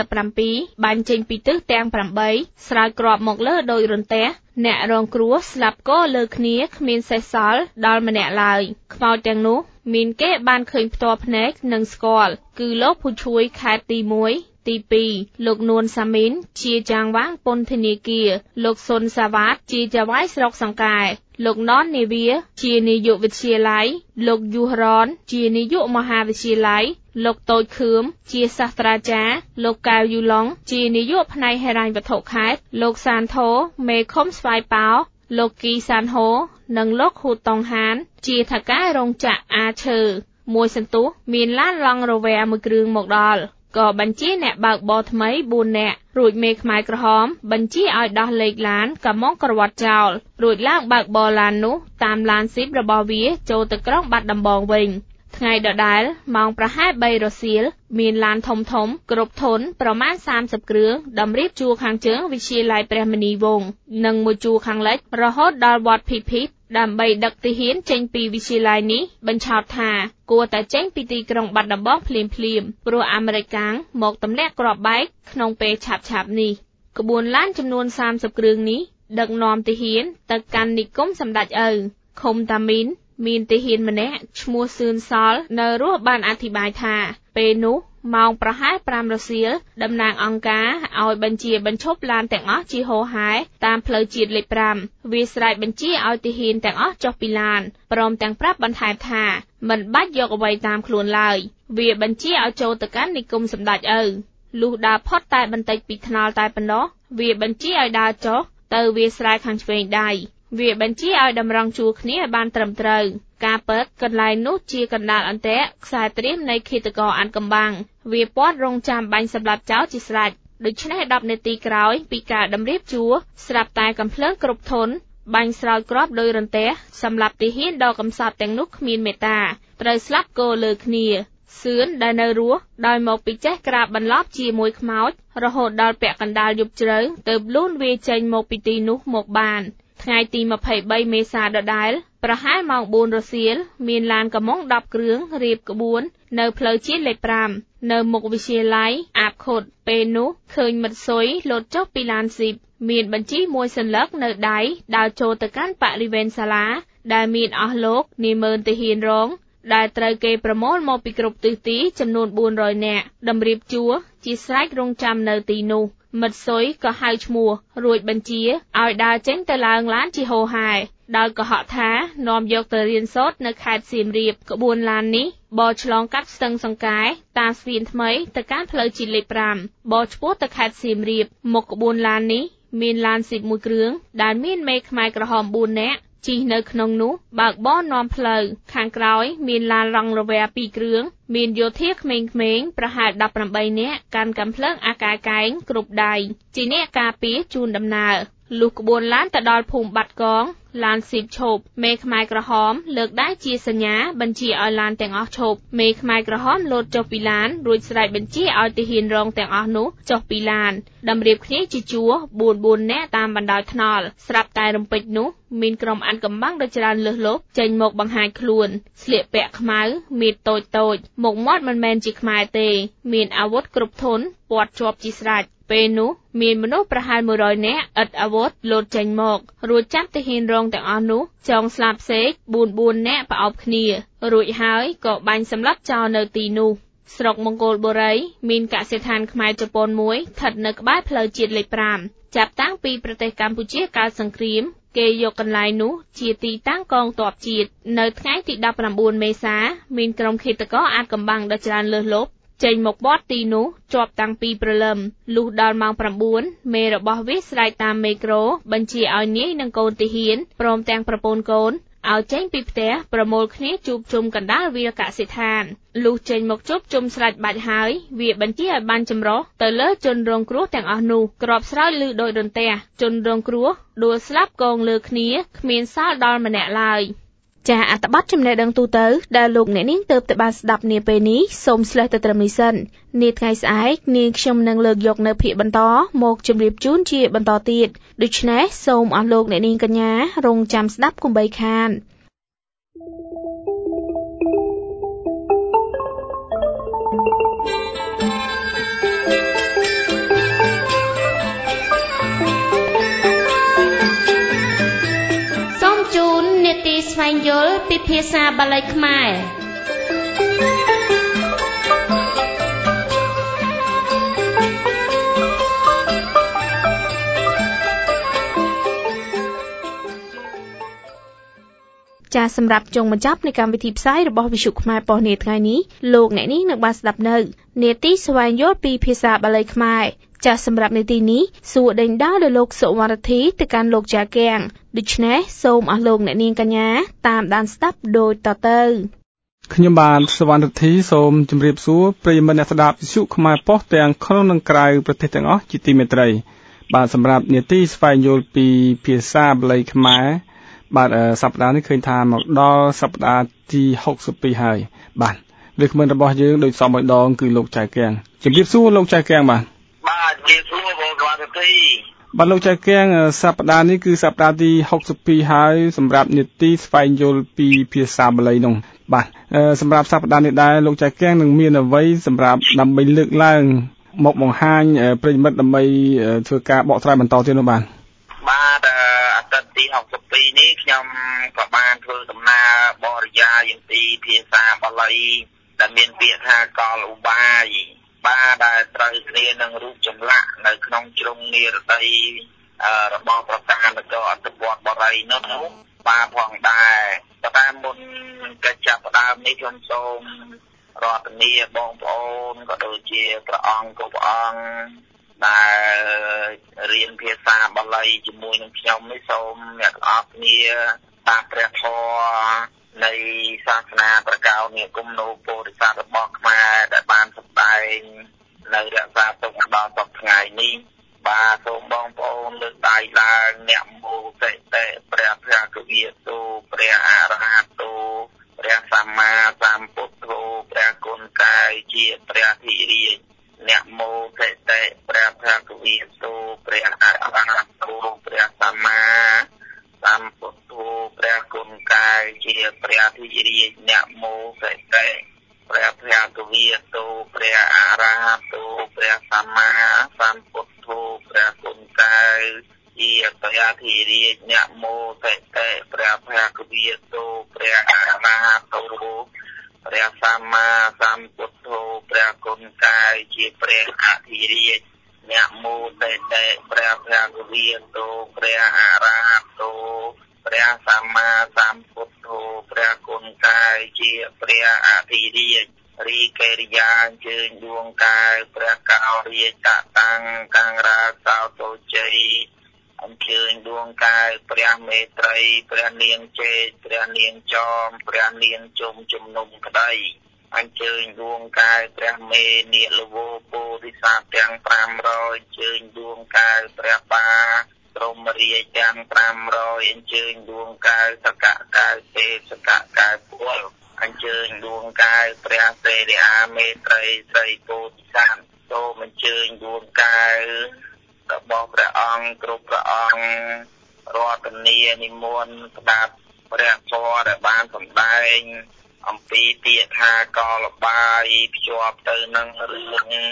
47បាញ់ចេញពីទិសទាំង8ស្រោចគ្រាប់មកលើដោយរន្ទះអ្នករងគ្រោះស្លាប់ក៏លើគ្នាគ្មានសេះសល់ដល់ម្នាក់ឡើយខ្មោចទាំងនោះមានគេបានឃើញផ្ទាល់ភ្នែកនិងស្គាល់គឺលោកភូឈួយខេត្តទី1ទី2លោកនួនសាមីនជាចាងវាងពន្ធនាគារលោកសុនសាវ៉ាតជាចៅហ្វាយស្រុកសង្កែលោកណននាវាជានាយកវិទ្យាល័យលោកយូហរនជានាយកមហាវិទ្យាល័យលោកតូចខឿមជាសាស្ត្រាចារ្យលោកកៅយូឡុងជានាយកផ្នែកហិរញ្ញវត្ថុខេត្តលោកសានថូមេឃុំស្វាយប៉ោលោកគីសានហូនិងលោកហ៊ូតុងហានជាថៅកែរោងចក្រអាឈើមួយសន្ទុះមានឡានឡង់រវែមួយគ្រឿងមកដល់ក៏បញ្ជាអ្នកបើកបរថ្មី4នាក់រួចមេខ្មែរក្រហមបញ្ជាឲ្យដោះលេខឡានកាម៉ុងក្រវត្តចោលរួចឡើងបើកបរឡាននោះតាមឡានស៊ីបរបស់វាចូលទៅក្រុងបាត់ដំបងវិញថ្ងៃដដែលម៉ោងប្រហែល3រសៀលមានឡានធំគ្រប់ធុនប្រមាណ30គ្រឿងតម្រៀបជួរខាងជើងវិទ្យាល័យព្រះមុនីវង្សនិងមួយជួរខាងលិចរហូតដល់វត្តភិភិបដើម្បីដឹកទាហានចេញពីវិទ្យាល័យនេះបញ្ឆោតថាគួរតែចេញពីទីក្រុងបាត់ដំបងភ្លាមព្រោះអាមេរិកកាំងមកទម្លាក់គ្រាប់បែកក្នុងពេលឆាប់នេះក្បួនឡានចំនួន30គ្រឿងនេះដឹកនាំទាហានទៅកាន់និគមសម្ដេចឪឃុំតាមីនមានទាហានម្នាក់ឈ្មោះសឿនសល់នៅរស់បានអធិប្បាយថាពេលនោះម៉ោងប្រហែល5រសៀលតំណាងអង្គការឲ្យបញ្ជាបញ្ឈប់ឡានទាំងអស់ជាហូរហែតាមផ្លូវជាតិលេខ5វាស្រែកបញ្ជាឲ្យទាហានទាំងអស់ចុះពីឡានព្រមទាំងប្រាប់បន្ថែមថាមិនបាច់យកអ្វីតាមខ្លួនឡើយវាបញ្ជាឲ្យចូលទៅកាន់និគមសម្ដេចឪលុះដើរផុតតែបន្តិចពីថ្នល់តែប៉ុណ្ណោះវាបញ្ជាឲ្យដើរចុះទៅវាស្រែខាងឆ្វេងដៃវាបញ្ជាឲ្យតម្រង់ជួរគ្នាឲ្យបានត្រឹមត្រូវការពិតកន្លែងនោះជាកណ្ដាលអន្ទាក់ខ្សែត្រៀមនៃឃាតករអាត់កំបាំងវាពាត់រងចាំបាញ់សម្លាប់ចោលជាស្រេចដូច្នេះ10នាទីក្រោយពីការតម្រៀបជួរស្រាប់តែកំភ្លើងគ្រប់ធុនបាញ់ស្រោចគ្រាប់ដោយរន្ទះសម្លាប់ទាហានដ៏កំសត់ទាំងនោះគ្មានមេត្តាត្រូវស្លាប់គោលើគ្នាសឿនដែលនៅរស់ដោយមកពីចេះក្រាបបន្លប់ជាមួយខ្មោចរហូតដល់ពាក់កណ្ដាលយប់ជ្រៅទើបលូនវាចេញមកពីទីនោះមកបានថ្ងៃទី23មេសាដដែលប្រហែលម៉ោង4រសៀលមានឡានកាម៉ុង10គ្រឿងរៀបក្បួននៅផ្លូវជាតិលេខ5នៅមុខវិទ្យាល័យអាបខុតពេលនោះឃើញមិត្តស៊ុយលោតចុះពីឡានស៊ីបមានបញ្ជីមួយសន្លឹកនៅដៃដើរចូលទៅកាន់បរិវេណសាលាដែលមានអស់លោកនាម៉ឺនទាហានរងដែលត្រូវគេប្រមូលមកពីគ្រប់ទិសទីចំនួន400នាក់តម្រៀបជួរជាស្រែករងចាំនៅទីនោះមិត្តស៊ុយក៏ហៅឈ្មោះរួចបញ្ជាឲ្យដើរចេញទៅឡើងឡានជាហូរហែដោយកុហកថានាំយកទៅរៀនសូត្រនៅខេត្តសៀមរាបក្បួនឡាននេះបរឆ្លងកាត់ស្ទឹងសង្កែតាស្ពានថ្មីទៅកាន់ផ្លូវជាតិលេខ5បរឆ្ពោះទៅខេត្តសៀមរាបមុខក្បួនឡាននេះមានឡានស៊ីបមួយគ្រឿងដែលមានមេខ្មែរក្រហម4នាក់ជិះនៅក្នុងនោះបើកបរនាំផ្លូវខាងក្រោយមានឡានរង់រវែ2គ្រឿងមានយោធាក្មេងៗប្រហែល18នាក់កាន់កាំភ្លើងអាកាកែងគ្រប់ដៃជាអ្នកការពារជូនដំណើរលុះក្បួនឡានទៅដល់ភូមិបាត់កងឡានស៊ីបឈប់មេខ្មែរក្រហមលើកដៃជាសញ្ញាបញ្ជាឲ្យឡានទាំងអស់ឈប់មេខ្មែរក្រហមលោតចុះពីឡានរួចស្រែកបញ្ជាឲ្យទាហានរងទាំងអស់នោះចុះពីឡានតម្រៀបគ្នាជាជួរ4នាក់តាមបណ្ដោយថ្នល់ស្រាប់តែរំពេចនោះមានក្រុមអាត់កំបាំងដ៏ច្រើនលើសលប់ចេញមកបង្ហាញខ្លួនស្លៀកពាក់ខ្មៅមាឌតូចមុខមាត់មិនមែនជាខ្មែរទេមានអាវុធគ្រប់ធុនពាត់ជាប់ជាស្រេចពេលនោះមានមនុស្សប្រហែល100នាក់ឥតអាវុធលោតចេញមករួចចាប់ទាហានរងទាំងអស់នោះចងស្លាប់សេក4នាក់ប្រអប់គ្នារួចហើយក៏បាញ់សម្លាប់ចោលនៅទីនោះស្រុកមង្គលបុរីមានកសិដ្ឋានខ្មែរជប៉ុនមួយស្ថិតនៅក្បែរផ្លូវជាតិលេខ5ចាប់តាំងពីប្រទេសកម្ពុជាកើតសង្គ្រាមគេយកកន្លែងនោះជាទីតាំងកងទ័ពជាតិនៅថ្ងៃទី19មេសាមានក្រុមឃាតករអាថ៌កំបាំងដ៏ច្រើនលើសលប់ចេញមកបត់ទីនោះជាប់តាំងពីព្រលឹមលុះដល់ម៉ោង9មេរបស់វាស្រែកតាមមេក្រូបញ្ជាឲ្យនាយនិងកូនទាហានព្រមទាំងប្រពន្ធកូនឲ្យចេញពីផ្ទះប្រមូលគ្នាជួបជុំកណ្ដាលវាលកសិដ្ឋានលុះចេញមកជួបជុំស្រេចបាច់ហើយវាបញ្ជាឲ្យបានចម្រុះទៅលើជនរងគ្រោះទាំងអស់នោះក្របស្រោចឮដោយរន្ទះជនរងគ្រោះដួលស្លាប់កងលើគ្នាគ្មានសល់ដល់ម្នាក់ឡើយចាអត្ថបទចំណេះដឹងទូទៅដែលលោកអ្នកនាងទើបតែបានស្ដាប់នាពេលនេះសូមស្លេះទៅត្រឹមនេះសិននាថ្ងៃស្អែកនាងខ្ញុំនឹងលើកយកនៅភាគបន្តមកជម្រាបជូនជាបន្តទៀតដូច្នេះសូមអស់លោកអ្នកនាងកញ្ញារងចាំស្ដាប់កុំបីខាននេតិស្វែងយល់ពីភាសាបាលីខ្មែរចាសសម្រាប់ចុងបញ្ចប់នៃកម្មវិធីផ្សាយរបស់វិទ្យុខ្មែរប៉ុស្តិ៍នាថ្ងៃនេះលោកអ្នកនាងនឹងបានស្ដាប់នៅនេតិស្វែងយល់ពីភាសាបាលីខ្មែរចាសសម្រាប់នេតិនេះសួរដេញដោលដល់លោកសុវណ្ណធីទៅកាន់លោកចាកៀងដូច្នេះសូមអស់លោកអ្នកនាងកញ្ញាតាមដានស្ដាប់ដូចតទៅខ្ញុំបាទសុវណ្ណធីសូមជម្រាបសួរប្រិយមិត្តអ្នកស្ដាប់វិទ្យុខ្មែរប៉ុស្តិ៍ទាំងក្នុងនិងក្រៅប្រទេសទាំងអស់ជាទីមេត្រីបាទសម្រាប់នេតិស្វែងយល់ពីភាសាបាលីខ្មែរបាទសប្តាហ៍នេះឃើញថាមកដល់សប្តាហ៍ទី62ហើយបាទវាគ្មិនរបស់យើងដោយសមឲ្យដងគឺលោកចៅកៀងជម្រាបសួរលោកចៅកៀងបាទជម្រាបសួរបងសុវណ្ណធីបាទលោកចៅកៀងសប្តាហ៍នេះគឺសប្តាហ៍ទី62ហើយសម្រាប់នេតិស្វែងយល់ពីភាសាបាលីនោះបាទសម្រាប់សប្តាហ៍នេះដែរលោកចៅកៀងនឹងមានអ្វីសម្រាប់ដើម្បីលើកឡើងមកបង្ហាញប្រិយមិត្តដើម្បីធ្វើការបកស្រាយបន្តទៀតនោះបាទអាទិត្យទី62នេះខ្ញុំក៏បានធ្វើដំណើរបរិយាយមពីភាសាបាលីដែលមានពាក្យថាកលឧបាយបាទដែលត្រូវគ្នានឹងរូបចម្លាក់នៅក្នុងជ្រុងនិរតីរបស់ប្រកាននគរអធិវត្តបរិយនោះបាទផងដែរតែមុនកិច្ចចាប់ផ្ដើមនេះខ្ញុំសូមរតនាបងប្អូនក៏ដូចជាព្រះអង្គគ្រប់ព្រះអង្គដែលរៀនភាសាបាលីជាមួយនឹងខ្ញុំនេះសូមអ្នកទាំងអស់គ្នាតាមព្រះធម៌នៃសាសនាប្រកោនិគមនោពោធិសត្វរបស់ខ្មែរដែលបានសម្ដែងនៅរក្សាទុកដល់សប្តាហ៍ថ្ងៃនេះបាទសូមបងប្អូនលើកដៃឡើងអ្នកមោសិតេព្រះភគវិទូព្រះអរហន្តោព្រះសម្មាសម្ពុទ្ធោព្រះគុណកាយជាព្រះធិរាជអ្នកមោសិតេព្រះភគវិទូព្រះអរហន្តោព្រះសម្មាសម្ពុទ្ធោព្រះគុណកាយជាព្រះធិរាជអ្នកមោសិតេព្រះភគវិទូព្រះអរហន្តោព្រះសម្មាសម្ពុទ្ធោព្រះគុណកាយជាព្រះធិរាជអ្នកមោសិតេព្រះភគវិទូព្រះអរហន្តោព្រះសម្មាសម្ពុទ្ធោព្រះគុណកាយជាព្រះអធិរាជអ្នកមោសិតេព្រះភគវិទូព្រះអរហន្តោព្រះសម្មាសម្ពុទ្ធោព្រះគុណកាយជាព្រះអធិរាជរីកេរិយាអញ្ជើញដួងកាយព្រះកោរាជតតាំងកាំងរាសោតូជ័យអញ្ជើញដួងកាយព្រះមេត្រីព្រះនាងចេតព្រះនាងចោមព្រះនាងជុំជំនុំក្តីអញ្ជើញដួងកាយព្រះមេនាគលវោពោធិសត្វទាំង500អញ្ជើញដួងកាយព្រះបាព្រមរាជទាំង500អញ្ជើញដួងកាយសកកាយទេសកកាយពលអញ្ជើញដួងកាយព្រះសេរីអាមេត្រីស្រីពោធិសត្វសូមអញ្ជើញដួងកាយរបស់ព្រះអង្គគ្រប់ព្រះអង្គរតនានិមន្តស្ដាប់ព្រះធម៌ដែលបានសម្ដែងអំពីពាក្យថាកលបាយភ្ជាប់ទៅនឹងរឿង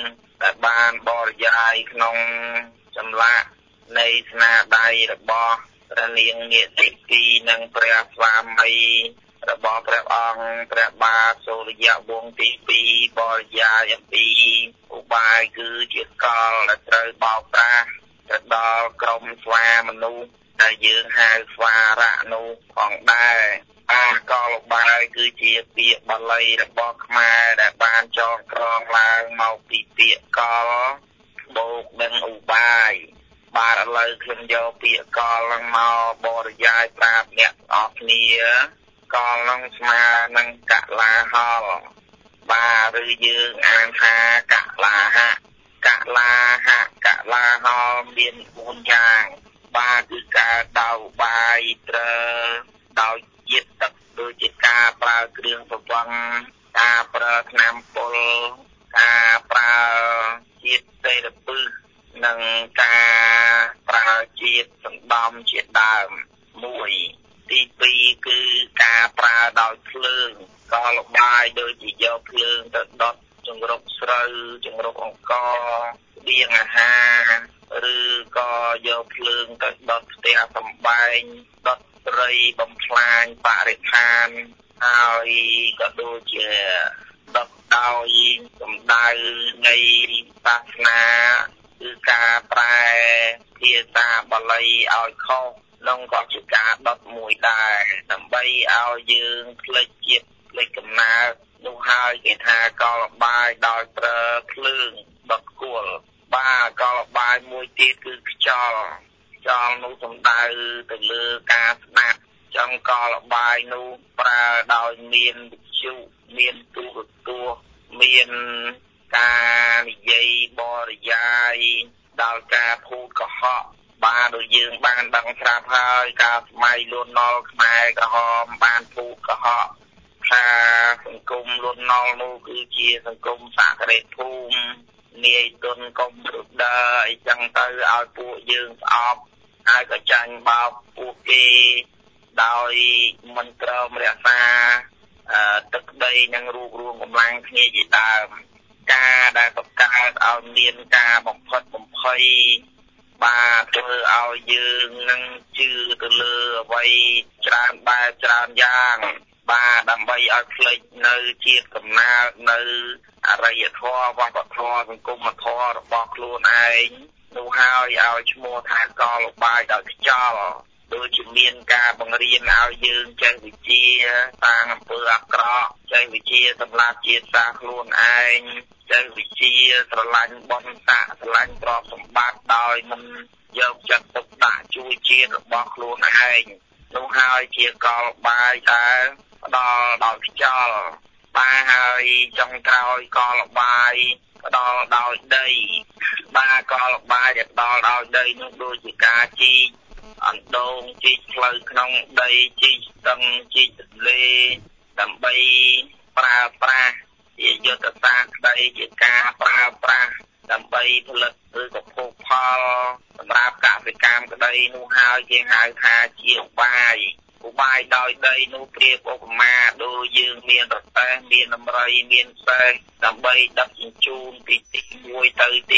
ដែលបានបរិយាយក្នុងចម្លាក់នៃស្នាដៃរបស់ព្រះនាងនាគទីនិងព្រះស្វាមីរបស់ព្រះអង្គព្រះបាទសូរ្យវង្សទី2បរិយាយអំពីឧបាយគឺជាកលដែលត្រូវបោកប្រាស់ទៅដល់ក្រុមស្វាមនុស្សដែលយើងហៅស្វារៈនោះផងដែរកលបាយគឺជាពាក្យបាលីរបស់ខ្មែរដែលបានចងក្រងឡើងមកពីពាក្យកលបូកនឹងឧបាយបាទឥឡូវខ្ញុំយកពាក្យកលនឹងមកបរិយាយប្រាប់អ្នកអស់គ្នាកលនឹងស្មើនឹងកលាហលបាទឬយើងអានថាកលាហៈកលាហៈកលាហលមាន4យ៉ាងបាទគឺការដោបាយត្រូវដោយជាតិទឹកដូចជាការប្រើគ្រឿងប្រវង់ការប្រើថ្នាំពុលការប្រើជាតិសេរពឹសនិងការប្រើជាតិសណ្ដំជាដើម1ទី2គឺការប្រើដោយភ្លើងកលបាយដូចជាយកភ្លើងទៅដុតចង្រុកស្រូវចង្រុកអង្ករស្បៀងអាហារឬក៏យកភ្លើងទៅដុតផ្ទះសម្បែងដុតព្រៃបំផ្លាញបរិស្ថានហើយក៏ដូចជាដុតដោយសម្ដៅនៃសាសនាគឺការប្រែភាសាបាលីឲ្យខុសនោះក៏ជាការដុតមួយដែរដើម្បីឲ្យយើងភ្លេចជាតិភ្លេចកំណើតនោះហើយគេថាកលបាយដោយប្រើភ្លើងដុតគល់បាទកលបាយមួយទៀតគឺខ្យល់នោះសំដៅទៅលើការស្ដាប់ចង្កលបាយនោះប្រើដោយមានវិទ្យុមានទូរទស្សន៍មានការនិយាយបរិយាយដោយការភូតកុហកបាទដូចយើងបានដឹងស្រាប់ហើយកាលសម័យលន់នល់ខ្មែរក្រហមបានភូតកុហកថាសង្គមលន់នល់នោះគឺជាសង្គមសហគ្រាសភូមិនាយទុនកុំព្យូទ័រអីចឹងទៅឲ្យពួកយើងស្អប់ហើយក៏ចាញ់បោកពួកគេដោយមិនក្រមរក្សាទឹកដីនិងរួបរวมកម្លាំងគ្នាជាដើមការដែលបង្កើតឲ្យមានការបំផិតបំភ័យបាទធ្វើឲ្យយើងនឹងជឿទៅលើអ្វីច្រើនបែបច្រើនយ៉ាងបាទដើម្បីឲ្យភ្លេចនៅជាតិកំណើតនៅអរិយធម៌វប្បធម៌សង្គមធម៌របស់ខ្លួនឯងនោះហើយឲ្យឈ្មោះថាកលបាយដោយខ្យល់ដូចជាមានការបង្រៀនឲ្យយើងចេះវិជ្ជាសាងអំពើអាក្រក់ចេះវិជ្ជាសម្រាប់ជាតិសាសន៍ខ្លួនឯងចេះវិជ្ជាស្រឡាញ់បុណ្យស័ក្តិស្រឡាញ់ទ្រព្យសម្បត្តិដោយមិនយកចិត្តទុកដាក់ជួយជាតិរបស់ខ្លួនឯងនោះហើយជាកលបាយដែលផ្ដល់ដោយខ្យល់បាទហើយចុងក្រោយកលបាយផ្ដល់ដោយដីបាទកលបាយដែលផ្ដល់ដោយដីនោះដូចជាការជីកអណ្ដូងជីកផ្លូវក្នុងដីជីកស្ទឹងជីកទន្លេដើម្បីប្រើប្រាស់ជាយុទ្ធសាស្ត្រក្តីជាការប្រើប្រាស់ដើម្បីផលិតឬក៏ភោគផលសម្រាប់កសិកម្មក្តីនោះហើយគេហៅថាជាឧបាយដោយដីនោះប្រៀបឧបមាដូចយើងមានរទេះមានដំរីមានសេះដើម្បីដឹកជញ្ជូនពីទី1ទៅទី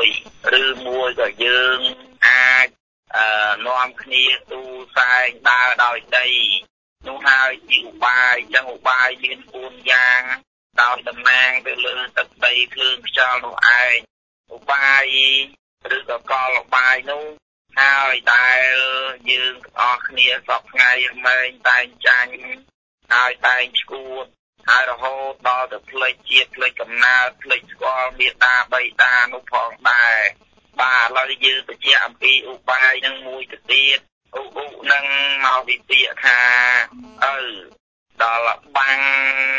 1ឬមួយក៏យើងអាចនាំគ្នាទូសែងដើរដោយដីនោះហើយជាឧបាយចឹងឧបាយមាន4យ៉ាងដោយតំណាងទៅលើទឹកដីភ្លើងខ្យល់នោះឯងឧបាយឬក៏កលបាយនោះហើយដែលយើងអស់គ្នាសពថ្ងៃមែងតែងចាញ់ហើយតែងឈួតហើយរហូតដល់ទៅភ្លេចជាតិភ្លេចកំណើតភ្លេចស្គាល់មេត្តាបិតានោះផងដែរបាទឥឡូវយើងបញ្ជាក់អំពីឧបាយនឹងមួយទៅទៀតឧនឹងមកពីពាក្យថាដល់បាំង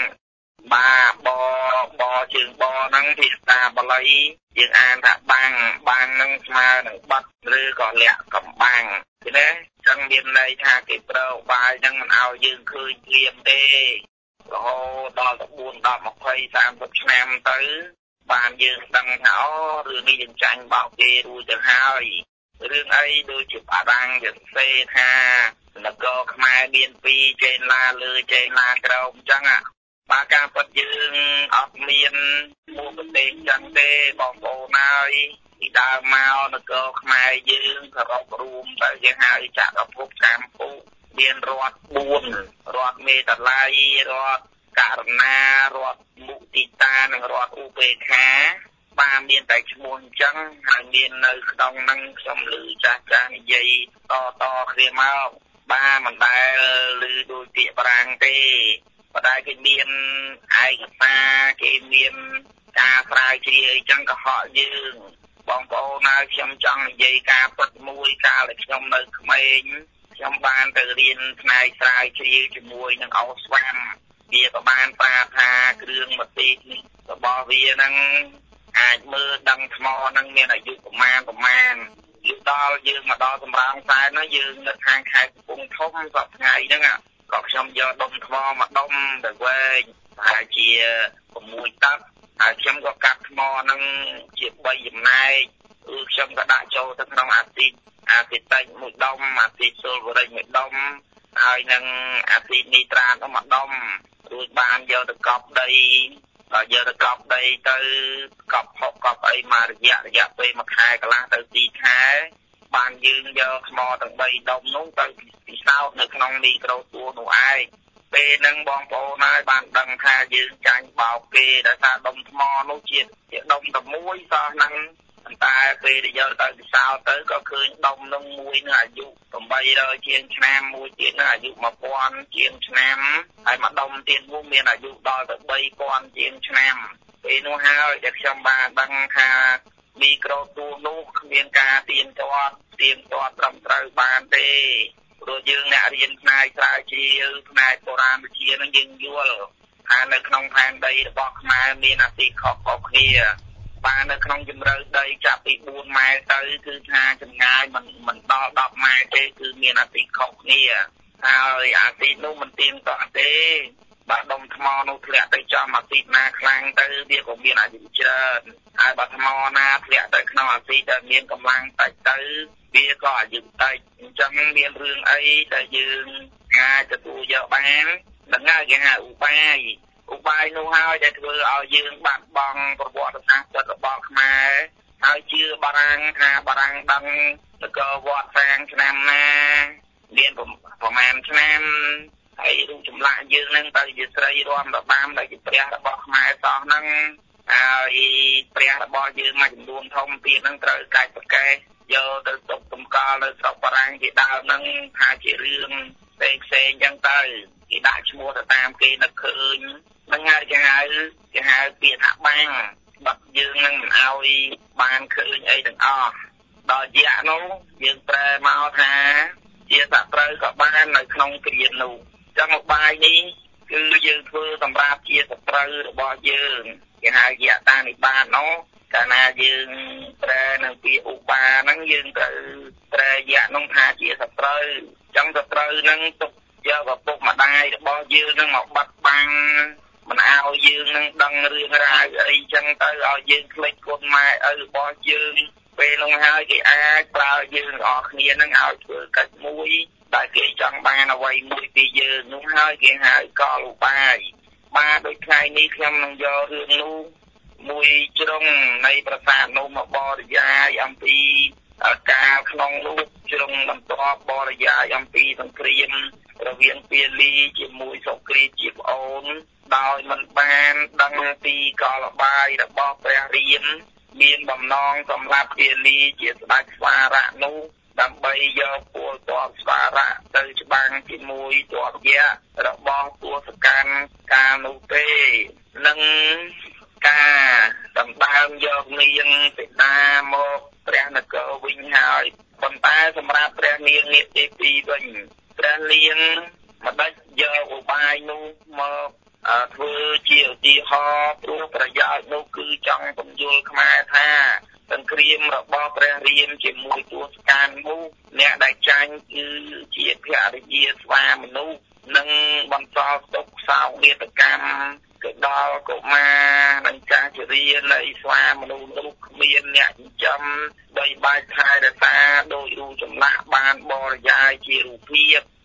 បជើងបហ្នឹងភាសាបាលីយើងអានថាបាំងហ្នឹងស្មើនឹងបាត់ឬក៏លាក់កំបាំងឃើញទេចឹងមានន័យថាគេប្រើឧបាយហ្នឹងមិនឲ្យយើងឃើញភ្លាមទេរហូតដល់ទៅ4 10 20 30ឆ្នាំទៅបានយើងដឹងថារឿងនេះយើងចាញ់បោកគេរួចទៅហើយរឿងអីដូចជាបារាំងវាសរសេរថានគរខ្មែរមាន2ចេនឡាលើចេនឡាក្រោមចឹងបាការពិតយើងអត់មានមួយប្រទេសចឹងទេបងប្អូនហើយពីដើមមកនគរខ្មែរយើងសរុបរួមទៅគេហៅចក្រភពកម្ពុជាមានរដ្ឋ4រដ្ឋមេតល័យរដ្ឋករណារដ្ឋមុទិតានិងរដ្ឋឧបេក្ខាបានមានតែឈ្មោះអញ្ចឹងហើយមាននៅក្នុងហ្នឹងខ្ញុំឮចាស់និយាយតគ្នាមកបានមិនដែលឮដូចពាក្យប្រាំងទេប៉ុន្តែគេមានឯកសារគេមានការស្រាវជ្រាវអីចឹងកុហកយើងបងប្អូនហើយខ្ញុំចង់និយាយការពិតមួយកាលដែលខ្ញុំនៅក្មេងខ្ញុំបានទៅរៀនផ្នែកស្រាវជ្រាវជាមួយនឹងអូស្វាំវាក៏បានប្រាប់ថាគ្រឿងមតិរបស់វាហ្នឹងអាចមើលដឹងថ្មហ្នឹងមានអាយុប្រមាណលុះដល់យើងមកដល់សម្រងខ្សែនោះយើងនៅខាងខេត្តកំពង់ធំសប្តាហ៍ថ្ងៃហ្នឹងក៏ខ្ញុំយកដុំថ្មមកដុំទៅវែងប្រហែលជា6 តឹកហើយខ្ញុំក៏កាត់ថ្មហ្នឹងជា3ចំណែកខ្ញុំក៏ដាក់ចូលទៅក្នុងអាស៊ីតិចមួយដុំអាស៊ីតស៊ុលហ្វូរិកមួយដុំហើយនឹងអាស៊ីតនីត្រាតនោះមួយដុំរួចបានយកទៅកប់ដីយកទៅកប់ដីទៅកប់ហុកកប់អីមករយៈពេល1 ខែកន្លះទៅ2 ខែបានយើងយកថ្មទាំង3ដុំនោះទៅពិសោធន៍នៅក្នុងមីក្រូទូនោះឯងពេលហ្នឹងបងប្អូនហើយបានដឹងថាយើងចាញ់បោកគេដោយសារដុំថ្មនោះជាដុំតែមួយសោះហ្នឹងតែពេលដែលយកទៅពិសោធន៍ទៅក៏ឃើញដុំនោះមួយនឹងអាយុ800 ជាងឆ្នាំមួយទៀតនឹងអាយុ1000 ជាងឆ្នាំហើយមួយដុំទៀតនោះមានអាយុដល់ទៅ3000 ជាងឆ្នាំពេលនោះហើយដែលខ្ញុំបានដឹងថាមីក្រូទូនោះគ្មានការទៀងទាត់ត្រឹមត្រូវបានទេព្រោះយើងអ្នករៀនផ្នែកស្រាវជ្រាវផ្នែកបុរាណវិទ្យានឹងយើងយល់ថានៅក្នុងផែនដីរបស់ខ្មែរមានអាស៊ីតខុសៗគ្នាបាននៅក្នុងជម្រៅដីចាប់ពី4 ម៉ែត្រទៅគឺថាចម្ងាយមិនដល់10 ម៉ែត្រទេគឺមានអាស៊ីតខុសគ្នាហើយអាស៊ីតនោះមិនទៀងទាត់ទេបើដុំថ្មនោះធ្លាក់ទៅចំអាស៊ីតណាខ្លាំងទៅវាក៏មានអាយុច្រើនហើយបើថ្មណាធ្លាក់ទៅក្នុងអាស៊ីតដែលមានកម្លាំងតិចទៅវាក៏អាយុតិចអញ្ចឹងមានរឿងអីដែលយើងអាចទទួលយកបាននឹងហើយគេហៅឧបាយនោះហើយដែលធ្វើឲ្យយើងបាត់បង់ប្រវត្តិសាស្ត្ររបស់ខ្មែរហើយជឿបារាំងថាបារាំងដឹងនគរវត្តសាងឆ្នាំណាមានប្រមាណឆ្នាំហើយរូបចម្លាក់យើងនឹងទៅជាស្រីរំរបាំដែលជាព្រះរបស់ខ្មែរសោះហ្នឹងហើយព្រះរបស់យើងមួយចំនួនធំទៀតហ្នឹងត្រូវកាច់ប្រកែកយកទៅទុកតម្កល់នៅស្រុកបារាំងជាដើមហ្នឹងថាជារឿងផ្សេងអញ្ចឹងទៅគេដាក់ឈ្មោះទៅតាមគេនឹកឃើញហ្នឹងហើយគេហៅពាក្យថាបាំងបាត់យើងនឹងមិនឲ្យបានឃើញអីទាំងអស់ដល់រយៈនោះយើងប្រែមកថាជាសត្រូវក៏បាននៅក្នុងគ្រានោះចឹងឧបាយនេះគឺយើងធ្វើសម្រាប់ជាសត្រូវរបស់យើងគេហៅយៈតានិបាតនោះកាលណាយើងប្រែនៅពាក្យឧបាហ្នឹងយើងត្រូវប្រែយៈនោះថាជាសត្រូវចឹងសត្រូវហ្នឹងទុកយកឪពុកម្ដាយរបស់យើងនឹងមកបាត់បាំងមិនឲ្យយើងនឹងដឹងរឿងរ៉ាវអីចឹងទៅឲ្យយើងភ្លេចគុណម៉ែឪរបស់យើងពេលនោះហើយគេអាចប្រើយើងអស់គ្នានឹងឲ្យធ្វើកិច្ចមួយដែលគេចង់បានអ្វីមួយពីយើងនោះហើយគេហៅកលឧបាយបាទដូចថ្ងៃនេះខ្ញុំនឹងយករឿងនោះមួយជ្រុងនៃប្រាសាទនោះមកបរិយាយអំពីការក្នុងនោះជ្រុងបន្ទាប់បរិយាយអំពីសង្គ្រាមរវាងពាលីជាមួយសុគ្រីតជាប្អូនដោយមិនបានដឹងពីកលឧបាយរបស់ព្រះរាមមានបំណងសម្រាប់ពាលីជាស្ដេចស្វារៈនោះដើម្បីយកពលទ័ពស្វារៈទៅច្បាំងជាមួយទ័ពយក្សរបស់ទសកម្មកាលនោះទេនឹងការដណ្ដើមយកនាងសីតាមកព្រះនគរវិញហើយប៉ុន្តែសម្រាប់ព្រះនាងនាគទី2វិញព្រះនាងម្ដេចយកឧបាយនោះមកធ្វើជាឧទាហរណ៍ព្រោះប្រយោជន៍នោះគឺចង់ពន្យល់ខ្មែរថាសង្គ្រាមរបស់ព្រះរាមជាមួយទសកម្មនោះអ្នកដែលចាញ់គឺជាភរិយាស្វាមនុស្សនិងបន្សល់ទុកសោកនាដកម្មទៅដល់កុមារនិងចាស់ជរានៃស្វាមនុស្សនោះគ្មានអ្នកចិញ្ចឹមបីបាច់ថែរក្សាដោយរូបចម្លាក់បានបរិយាយជារូបភាព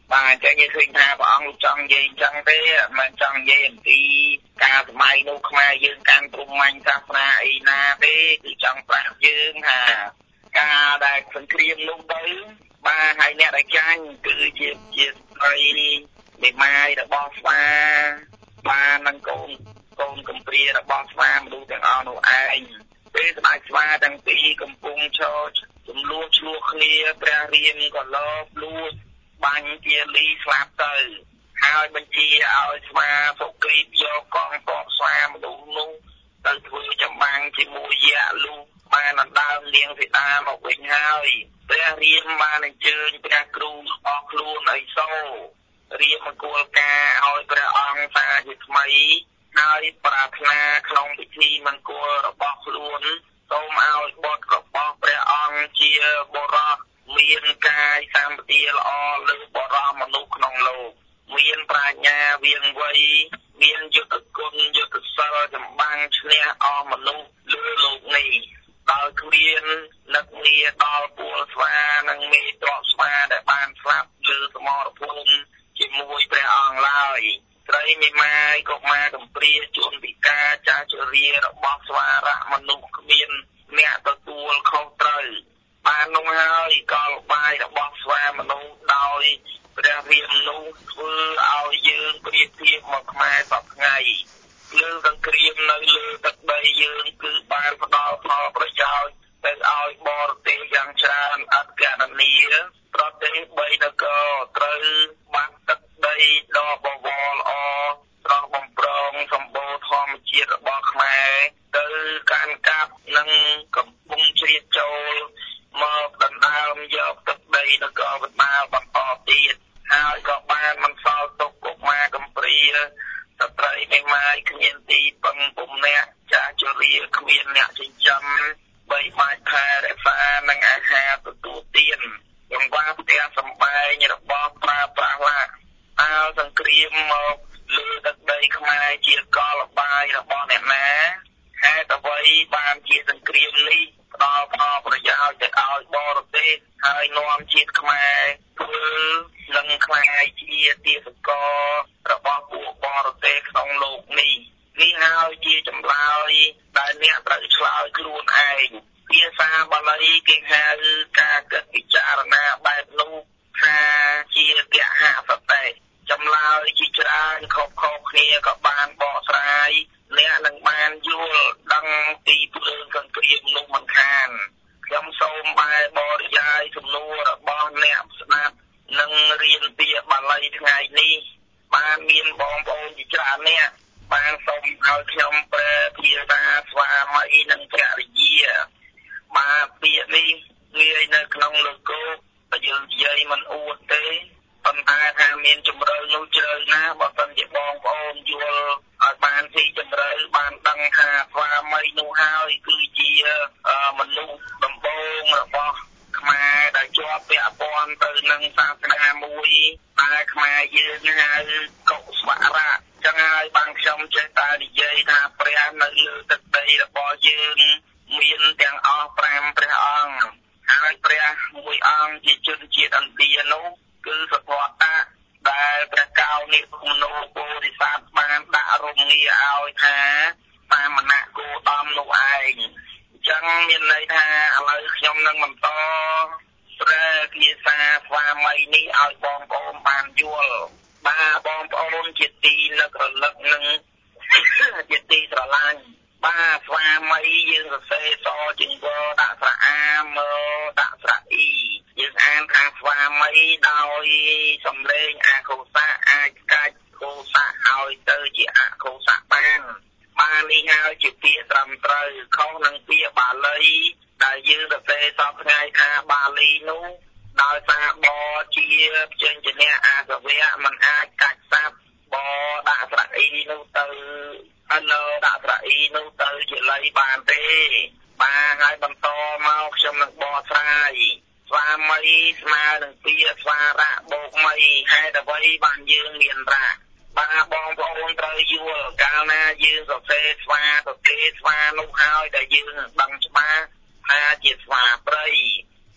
បាទអញ្ចឹងយើងឃើញថាព្រះអង្គចង់និយាយអញ្ចឹងទេមិនចង់និយាយអំពីការសម័យនោះខ្មែរយើងកាន់ព្រហ្មញ្ញសាសនាអីណាទេគឺចង់ប្រាប់យើងថាការដែលសង្គ្រាមនោះទៅបាទហើយអ្នកដែលចាញ់គឺជាស្រីមេម៉ាយរបស់ស្វាបាទនឹងកូនកំព្រារបស់ស្វាមនុស្សទាំងអស់នោះឯងពេលស្ដេចស្វាទាំងពីរកំពុងឈរចំនួនឆ្លោះគ្នាព្រះរាមក៏លបលួចបាញ់ជាលីស្លាប់ទៅហើយបញ្ជាឲ្យស្វាសុគ្រីពយកកងទ័ពស្វាមនុស្សនោះទៅធ្វើចម្បាំងជាមួយយក្សលុះបានដណ្ដើមនាងសីតាមកវិញហើយព្រះរាមបានអញ្ជើញព្រះគ្រូរបស់ខ្លួនឥសូររៀបមង្គលការឲ្យព្រះអង្គសាជាថ្មីហើយប្រាថ្នាក្នុងពិធីមង្គលរបស់ខ្លួនសូមឲ្យបុត្ររបស់ព្រះអង្គជាបុរសមានកាយសម្បទាល្អលើបុរសមនុស្សក្នុងលោកមានប្រាជ្ញាវាងវៃមានយុទ្ធគុណយុទ្ធសិលចម្បាំងឈ្នះអស់មនុស្សលើលោកនេះដោយគ្មាននឹកងារដល់ពលស្វានិងមេទ្រព្យស្វាដែលបានស្លាប់លើសមរភូមិជាមួយព្រះអង្គឡើយស្រីមេម៉ាយកុមារកំព្រាជនពិការចាស់ជរារបស់ស្វារៈមនុស្សគ្មានអ្នកទទួលខុសត្រូវបាននោះហើយកលបាយរបស់ស្វាមនុស្សដោយព្រះរាមនោះធ្វើឲ្យយើងប្រៀបធៀបមកខ្មែរសពថ្ងៃលើសង្គ្រាមនៅលើទឹកដីយើងគឺបានផ្ដល់ផលប្រយោជន៍ទៅឲ្យបរទេសយ៉ាងច្រើនអត់កណនាប្រទេស3នគរត្រូវបាត់ទឹកដីដ៏បវរល្អស្រស់បំព្រងសម្បូរធម្មជាតិរបស់ខ្មែរទៅកាន់កាប់និងកំពុងជ្រៀតចូលមកដណ្ដើមយកទឹកដីនគរបណ្ដាលបន្តទៀតហើយក៏បានមិនសល់ទុកកុមារកំព្រាស្ត្រីមេម៉ាយគ្មានទីពឹងពំនាក់ចាស់ជរាគ្មានអ្នកចិញ្ចឹមបីបាច់ថែរក្សានិងអាហារទទួលទានកង្វះផ្ទះសម្បែងរបស់ប្រើប្រាស់ឡាតើសង្គ្រាមមកលើទឹកដីខ្មែរជាកលបាយរបស់អ្នកណាហេតុអ្វីបានជាសង្គ្រាមនេះផ្ដល់ផលប្រយោជន៍ទៅឲ្យបរទេសហើយនាំជាតិខ្មែរធ្វើនឹងខ្លាយជាទាសកររបស់ពួកបរទេសក្នុងលោកនេះហើយជាចម្លើយដែលអ្នកត្រូវឆ្លើយខ្លួនឯងភាសាបាលីគេហៅការគិតពិចារណាបែបនោះថាជាកហសតិចម្លើយជាច្រើនខុសៗគ្នាក៏បានបកស្រាយអ្នកនឹងបានយល់ដឹងពីព្រឹងសង្គ្រាមនោះមិនខានខ្ញុំសូមបែរបរិយាយសំណួររបស់អ្នកស្ដាប់និងរៀនពាក្យបាលីថ្ងៃនេះបានមានបងប្អូនជាច្រើនអ្នកបានសូមឲ្យខ្ញុំប្រែភាសាស្វាមីនិងភរិយាបាទពាក្យនេះងាយនៅក្នុងលោកគោបើយើងនិយាយមិនអួតទេប៉ុន្តែថាមានជំរឿននោះជ្រៅណាស់បើមិនជាបងប្អូនយល់ឲ្យបានទីជំរឿនបានដឹងថាស្វាមីនោះហើយគឺជាមនុស្សដំបូងរបស់ខ្មែរដែលជាប់ពាក់ព័ន្ធទៅនឹងសាសនាមួយដែលខ្មែរយើងហៅកុស្វរៈចឹងហើយបានខ្ញុំចេះតែនិយាយថាព្រះនៅលើទឹកដីរបស់យើងមានទាំងអស់5ព្រះអង្គហើយព្រះមួយអង្គជាជនជាតិឥណ្ឌានោះគឺសភវតៈដែលព្រះកៅនិភមនោពោធិសត្វបានដាក់រំងាឲ្យថាសាមណៈគោតមនោះឯងអញ្ចឹងមានន័យថាឥឡូវខ្ញុំនឹងបន្តប្រែភាសាស្វាមីនេះឲ្យបងប្អូនបានយល់បាទបងប្អូនជាទីនឹករលឹកនិងជាទីស្រឡាញ់បាទស្វាមីយើងសរសេរសជាងវដាក់ស្រអាមើដាក់ស្រអ៊ីយើងអានខាងស្វាមីដោយសំឡេងអាខុសៈអាចកាច់ខុសៈឲ្យទៅជាអខុសៈបាននេះហើយជាពាក្យត្រឹមត្រូវខុសនឹងពាក្យបាលីដែលយើងសរសេរសពថ្ងៃថាបាលីនោះដោយសារបជាព្យញ្ជនៈអាសវៈមិនអាចកាច់ស័ព្ទបដាក់ស្រអ៊ីនោះទៅដាក់ស្រអ៊ីនោះទៅជាល័យបានទេបាទហើយបន្តមកខ្ញុំនឹងបកស្រាយស្វាមីស្មើនឹងពាក្យស្វារៈបូកមីហេតុអ្វីបានយើងមានរៈបាទបងប្អូនត្រូវយល់កាលណាយើងសរសេរស្វាទៅទេស្វានោះហើយដែលយើងដឹងច្បាស់ថាជាស្វាព្រៃស្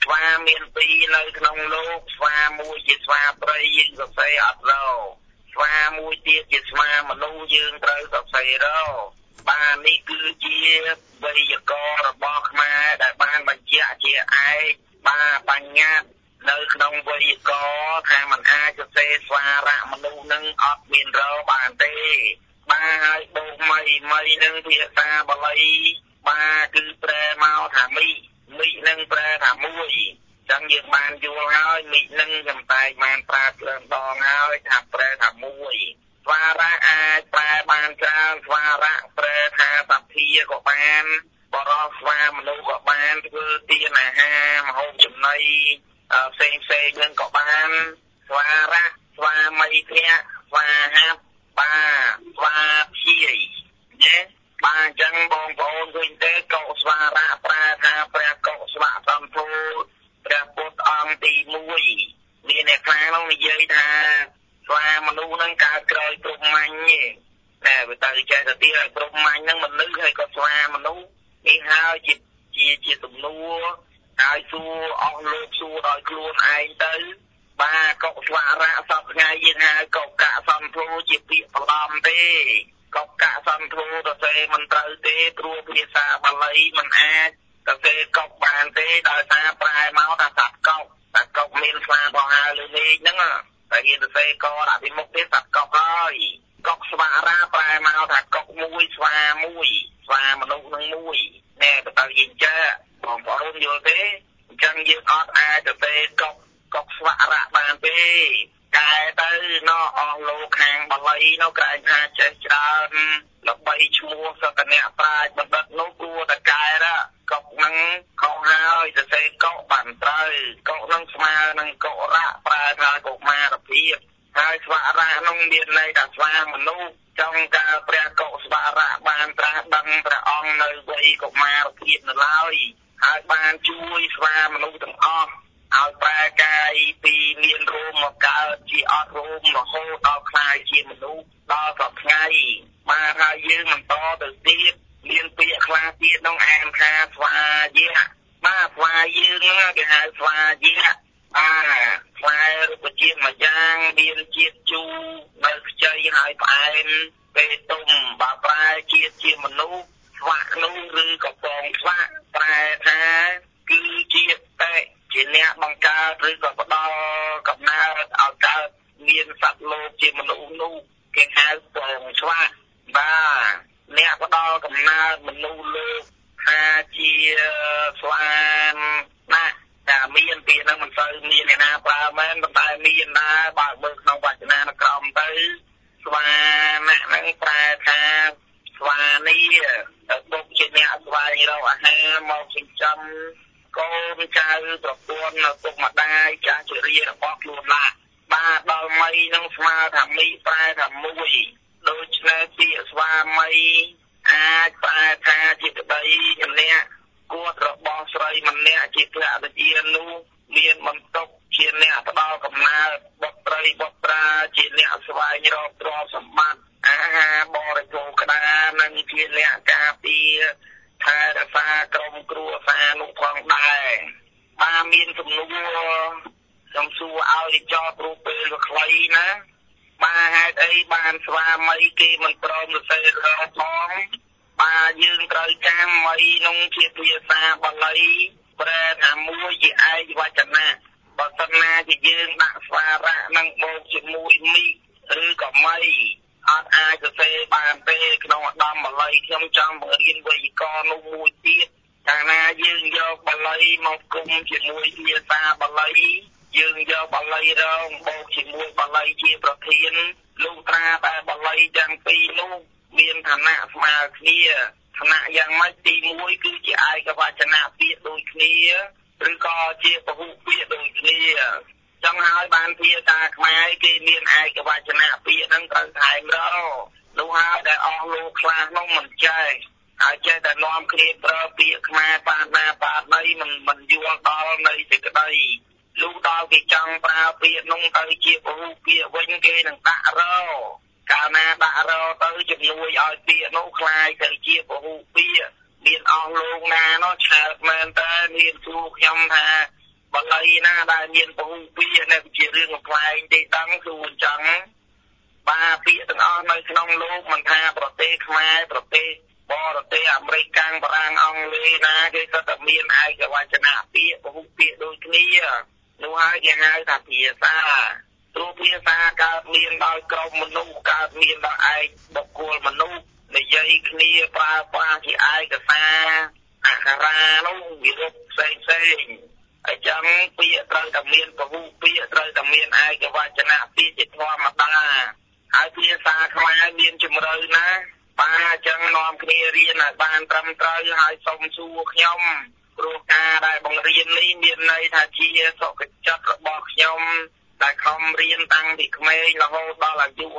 វាមានពីរនៅក្នុងលោកស្វាមួយជាស្វាព្រៃយើងសរសេរអត់រកស្វាមួយទៀតជាស្វាមនុស្សយើងត្រូវសរសេររកបាទនេះគឺជាវេយ្យាករណ៍របស់ខ្មែរដែលបានបញ្ជាក់ជាឯកបាទបញ្ញត្តិនៅក្នុងវេយ្យាករណ៍ថាมันអាចសរសេរស្វារៈមនុស្សនឹងអត់មានរកបានទេបាទហើយបូកមីនឹងភាសាបាលីបាទគឺប្រែមកថាមីនឹងប្រែថាមួយចឹងយើងបានយល់ហើយមីនឹងខ្ញុំតែបានប្រើក្លឹមដងហើយថាប្រែថាមួយស្វារៈអាចប្រែបានច្រើនស្វារៈប្រែថាសទ្ធាក៏បានបរោះស្វាមនុស្សក៏បានធ្វើទានអាហារម្ហូបចំណីផ្សេងនឹងក៏បានស្វារៈស្វាមីភៈស្វាហាប់បាទស្វាភីយេបាទអញ្ចឹងបងប្អូនឃើញទេកុស្វារៈប្រែថាព្រះកុស្វៈសន្ធោព្រះពុទ្ធអង្គទី1មានអ្នកខ្លះនោះនិយាយថាស្វាមនុស្សនឹងកើតក្រោយព្រហ្មញ្ញតែវាទៅចេះទៅទៀតឲ្យព្រហ្មញ្ញនឹងមនុស្សហើយក៏ស្វាមនុស្សនេះហើយជាទំនួលហើយសួរអស់លោកសួរដោយខ្លួនឯងទៅបាទកុស្វារៈសពថ្ងៃយើងហៅកុកៈសន្ធោជាពាក្យប្រឡំទេកុកៈសន្ធោទៅសេមិនត្រូវទេព្រោះភាសាបាលីមិនអាចទៅសេកុកបានទេដោយសារប្រែមកថាសត្វកុកតែកុកមានស្វាបោះហើលើលេខហ្នឹងតែហ៊ានទៅសេកដាក់ពីមុខទេសត្វកុកហើយកុកស្វារៈប្រែមកថាកុកមួយស្វាមួយស្វាមនុស្សនឹងមួយណែទៅយើងចេះបងប្អូនយល់ទេអញ្ចឹងយើងអត់អាចទៅសេកុកស្វារៈបានទេកែទៅណោះអស់លោកខាងបាលីនោះក្រែងថាចេះច្រើនល្បីឈ្មោះសកលៈប្រាជ្ញបណ្ឌិតនោះគួរតែកែកុកនឹងខុសហើយទៅសេកុកបានត្រូវកុកនឹងស្មើនឹងកុរៈប្រែថាកុមារភាពហើយស្វារៈនោះមានន័យថាស្វាមនុស្សចង់ការព្រះកុស្វារៈបានត្រាស់ដឹងព្រះអង្គនៅវ័យកុមារភាពនៅឡើយហើយបានជួយស្វាមនុស្សទាំងអស់ឲ្យប្រែកាយពីមានរោមមកកើតជាអត់រោមរហូតដល់ខ្លាយជាមនុស្សដល់សពថ្ងៃបាទហើយយើងបន្តទៅទៀតមានពាក្យខ្លះទៀតនោះអានថាស្វាយៈបាទស្វាយើងគេហៅស្វាយៈផ្លែរុក្ខជាតិមួយយ៉ាងមានជាតិជូរនៅខ្ចីហើយផ្អែមពេលទុំបើប្រែជាតិជាមនុស្សស្វាក់នោះឬក៏ពងស្វាក់ប្រែថាគឺជាតែជាអ្នកបង្កើតឬក៏ផ្ដល់កំណើតឲ្យកើតមានសត្វលោកជាមនុស្សនោះគេហៅពងស្វាក់បាទអ្នកផ្ដល់កំណើតមនុស្សលោកថាជាស្វាណាតែមានពីហ្នឹងមិនសូវមានអ្នកណាប្រើមែនប៉ុន្តែមានដែរបើមើលក្នុងវចនានុក្រមទៅស្វាណាហ្នឹងប្រែថាស្វានេះទុកជាអ្នកស្វែងរកអាហារមកចិញ្ចឹមកូនចៅប្រពន្ធនៅពុកម្ដាយចាស់ជរារបស់ខ្លួនឡាបាទដល់មីនឹងស្មើថាមីប្រែថាមួយដូច្នេះពាក្យស្វាមីអាចប្រែថាជាក្តីម្នាក់គាត់របស់ស្រីម្នាក់ជាភរិយានោះមានបន្ទុកជាអ្នកផ្ដល់កំណើតបុត្រីបុត្រាជាអ្នកស្វែងរកទ្រព្យសម្បត្តិអាហារបរិភោគក្តារនិងជាអ្នកការពារថែរក្សាក្រុមគ្រួសារនោះផងដែរបាទមានសំណួរខ្ញុំសួរឲ្យចោលព្រោះពេលវាខ្លីណាបាទហេតុអីបានស្វាមីគេមិនព្រមទៅសេរងផងបាទយើងត្រូវចាំមីនោះជាភាសាបាលីប្រែថាមួយជាឯកវចនៈបើសិនណាជាយើងដាក់ស្វារៈនឹងបូកជាមួយមីឬក៏មីអត់អាចសរសេរបានទេក្នុងឧត្តមបាលីខ្ញុំចង់បង្រៀនវេយ្យាករណ៍នោះមួយទៀតកាលណាយើងយកបាលីមកគុំជាមួយភាសាបាលីយើងយកបាលីរងបូកជាមួយបាលីជាប្រធានលុះត្រាតែបាលីទាំងពីរនោះមានឋានៈស្មើគ្នាឋានៈយ៉ាងម៉េចទី1គឺជាឯកវចនៈពាក្យដូចគ្នាឬក៏ជាពហុពាក្យដូចគ្នាចង់ឲ្យបានភាសាខ្មែរគេមានឯកវចនៈពាក្យហ្នឹងត្រូវថែមរកនោះហើយដែលអស់លោកខ្លះនោះមិនចេះហើយចេះតែនាំគ្នាប្រើពាក្យខ្មែរបាណាបាណីមិនយល់ដល់នៃសេចក្តីលុះដល់គេចង់ប្រើពាក្យនោះទៅជាពហុពាក្យវិញគេនឹងដាក់រកកាលណាដាក់រកទៅជំនួយឲ្យពាក្យនោះคล้ายទៅជាពហុពាក្យមានអស់លោកណានោះឆើតមែនតើមានគ្រូខ្ញុំថាបល័យណាដែលមានពហុពាក្យនៅជារឿងកំ pl ែងទេដឹងគឺអញ្ចឹងបាទពាក្យទាំងអស់នៅក្នុងលោកមិនថាប្រទេសខ្មែរបរទេសអាមេរិកកាំងបារាំងអង់គ្លេសណាគេក៏តែមានឯកវចនៈពាក្យពហុពាក្យដូចគ្នានោះហើយគេហៅថាភាសាព្រោះភាសាកើតមានដោយក្រុមមនុស្សកើតមានដោយឯកបុគ្គលមនុស្សនិយាយគ្នាប្រើប្រាស់ជាឯកសារអក្ខរានោះវារកផ្សេងអញ្ចឹងពាក្យត្រូវតែមានពហុពាក្យត្រូវតែមានឯកវចនៈពាក្យជាធម្មតាហើយភាសាខ្មែរមានជំរឿនណាបាទអញ្ចឹងនាំគ្នារៀនឲ្យបានត្រឹមត្រូវហើយសូមសួរខ្ញុំព្រោះការដែលបង្រៀននេះមានន័យថាជាសុខចិត្តរបស់ខ្ញុំដែលខំរៀនតាំងពីក្មេងរហូតដល់អាយុ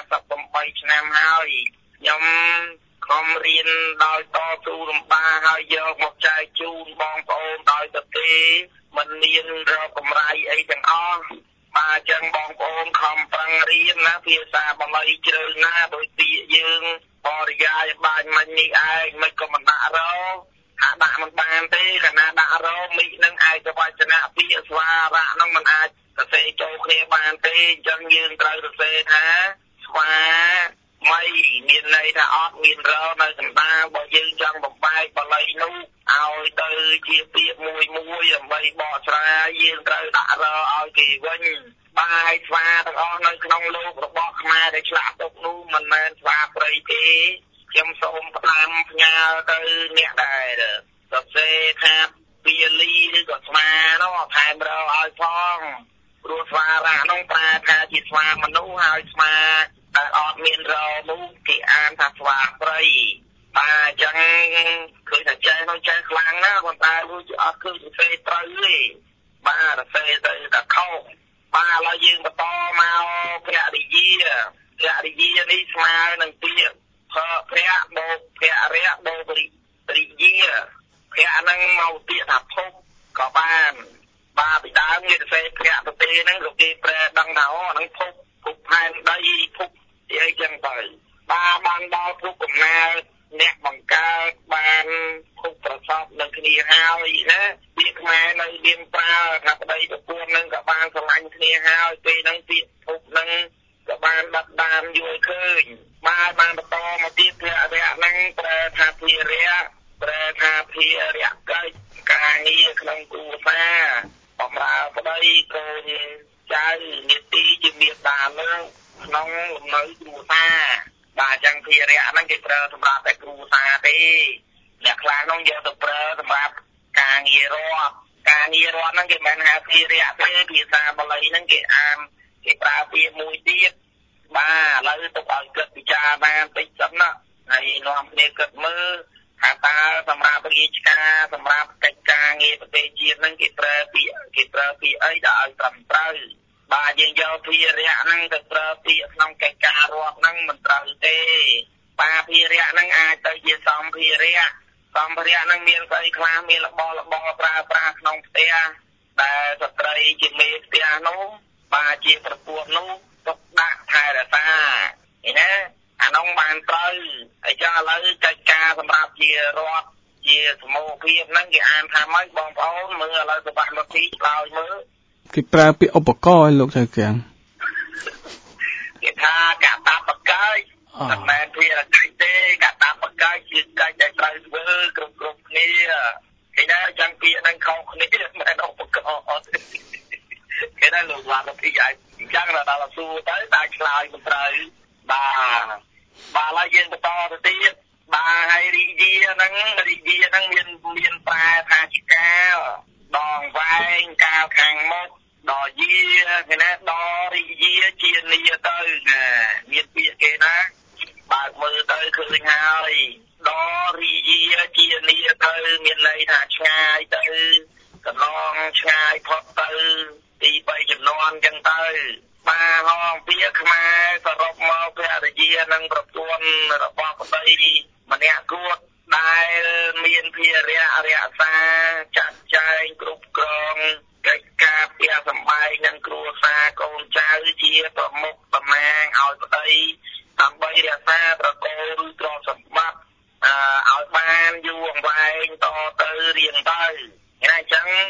58ឆ្នាំហើយខ្ញុំខំរៀនដោយតស៊ូលំបាកហើយយកមកចែកជូនបងប្អូនដោយទៅទេមិនមានរកកម្រៃអីទាំងអស់បាទអញ្ចឹងបងប្អូនខំប្រឹងរៀនណាភាសាបាលីជ្រៅណាស់ដោយពាក្យយើងបរិយាយបាញ់មិញនេះឯងមិនក៏មិនដាក់រោថាដាក់មិនបានទេកាលណាដាក់រោមីនឹងឯកវចនៈពាក្យស្វារៈនឹងមិនអាចសរសេរចូលគ្នាបានទេអញ្ចឹងយើងត្រូវសរសេរថាស្វាមីមានន័យថាអត់មានរោនៅកណ្ដាលបើយើងចង់បំបែកបាលីនោះឲ្យទៅជាពាក្យមួយដើម្បីបកស្រាយយើងត្រូវដាក់រោឲ្យគេវិញបាយស្វាទាំងអស់នៅក្នុងលោករបស់ខ្មែរដែលឆ្លាក់ទុកនោះមិនមែនស្វាព្រៃទេខ្ញុំសូមផ្ដាំផ្ញើទៅអ្នកដែលសរសេរថាពាលីឬក៏ស្វានោះថែមរោឲ្យផងព្រោះស្វារៈនោះប្រែថាជាស្វាមនុស្សហើយស្វាដែលអត់មានរោនោះគេអានថាស្វាព្រៃបាទអញ្ចឹងឃើញថាចេះនោះចេះខ្លាំងណាស់ប៉ុន្តែវាអត់ឃើញសរសេរត្រូវទេបាទសរសេរទៅតែខុសបាទឥឡូវយើងបន្តមកភរិយានេះស្មើនឹងពាក្យភៈបូកភរៈបូករិយាភៈហ្នឹងមកពាក្យថាភពក៏បានបាទពីដើមគេសរសេរភៈទៅទេហ្នឹងក៏គេប្រែដឹងថាអូហ្នឹងភពផែនដីភពអីចឹងទៅបាទបានដល់ភពកំណើតអ្នកបង្កើតបានភពប្រសពនឹងគ្នាហើយណាពាក្យខ្មែរនៅមានប្រើថាប្តីប្រពន្ធនឹងក៏បានស្រឡាញ់គ្នាហើយពេលហ្នឹងពាក្យភពហ្នឹងក៏បានដិតដាមយល់ឃើញបានបន្តមកទៀតភរៈហ្នឹងប្រែថាភារៈប្រែថាភារៈកិច្ចការងារក្នុងគ្រួសារបម្រើប្តីកូនចៅនីតិជាមេត្តាលោកក្នុងលំនៅគ្រួសារបាទអញ្ចឹងភារៈហ្នឹងគេប្រើសម្រាប់តែគ្រួសារទេអ្នកខ្លះនោះយកទៅប្រើសម្រាប់ការងាររដ្ឋហ្នឹងគេមិនហៅភារៈទេភាសាបាលីហ្នឹងគេអានគេប្រើពាក្យមួយទៀតបាទឥឡូវទុកឲ្យគិតពិចារណាបន្តិចសិនណាហើយនាំគ្នាគិតមើលថាតើសម្រាប់រាជការសម្រាប់កិច្ចការងារប្រទេសជាតិហ្នឹងគេប្រើពាក្យអីដល់ឲ្យត្រឹមត្រូវបាទយើងយកភារៈហ្នឹងទៅប្រើពាក្យក្នុងកិច្ចការរដ្ឋហ្នឹងមិនត្រូវទេបាទភារៈហ្នឹងអាចទៅជាសម្ភារៈហ្នឹងមានស្អីខ្លះមានរបស់ប្រើប្រាស់ក្នុងផ្ទះដែលស្ត្រីជាមេផ្ទះនោះបាទជាប្រពន្ធនោះទុកដាក់ថែរក្សាឃើញណាអានោះបានត្រូវហើយចឹងឥឡូវកិច្ចការសម្រាប់ជារដ្ឋជាសមូហភាពហ្នឹងគេអានថាម៉េចបងប្អូនមើលឥឡូវសុភមន្ត្រីឆ្លើយមើលគេប្រើពាក្យឧបករណ៍ឲ្យលោកចៅកាំងគេថាកតបកិច្ចមិនមែនភារកិច្ចទេកតបកិច្ចជាកិច្ចដែលត្រូវធ្វើគ្រប់គ្នាគេថាអញ្ចឹងពាក្យហ្នឹងខុសគ្នាមិនមែនឧបករណ៍គេថាលោកឡានពីអាយអញ្ចឹងដល់សួរទៅតែឆ្លើយមិនត្រូវបាទឥឡូវយើងបន្តទៅទៀតបាទហើយរីយាហ្នឹងមានប្រែថាជាកាលដងវែងកាលខាងមុខដល់យាគេណាដល់រីយាជានីទៅណាមានពាក្យគេណាបើកមើលទៅឃើញហើយដល់រីយាជានីទៅមានន័យថាឆ្ងាយទៅកន្លងឆ្ងាយផុតទៅទី3ចំនួនអញ្ចឹងទៅបាទហងពាក្យខ្មែរសរុបមកភរិយានិងប្រពន្ធរបស់ប្តីម្នាក់គួតដែលមានភារៈរក្សាចាត់ចែងគ្រប់គ្រងកិច្ចការផ្ទះសម្បែងនិងគ្រួសារកូនចៅជាប្រមុខតំណាងឲ្យប្តីដើម្បីរក្សាប្រកូលឬទ្រព្យសម្បត្តិឲ្យបានយូរអង្វែងតទៅរៀងទៅអញ្ចឹងភ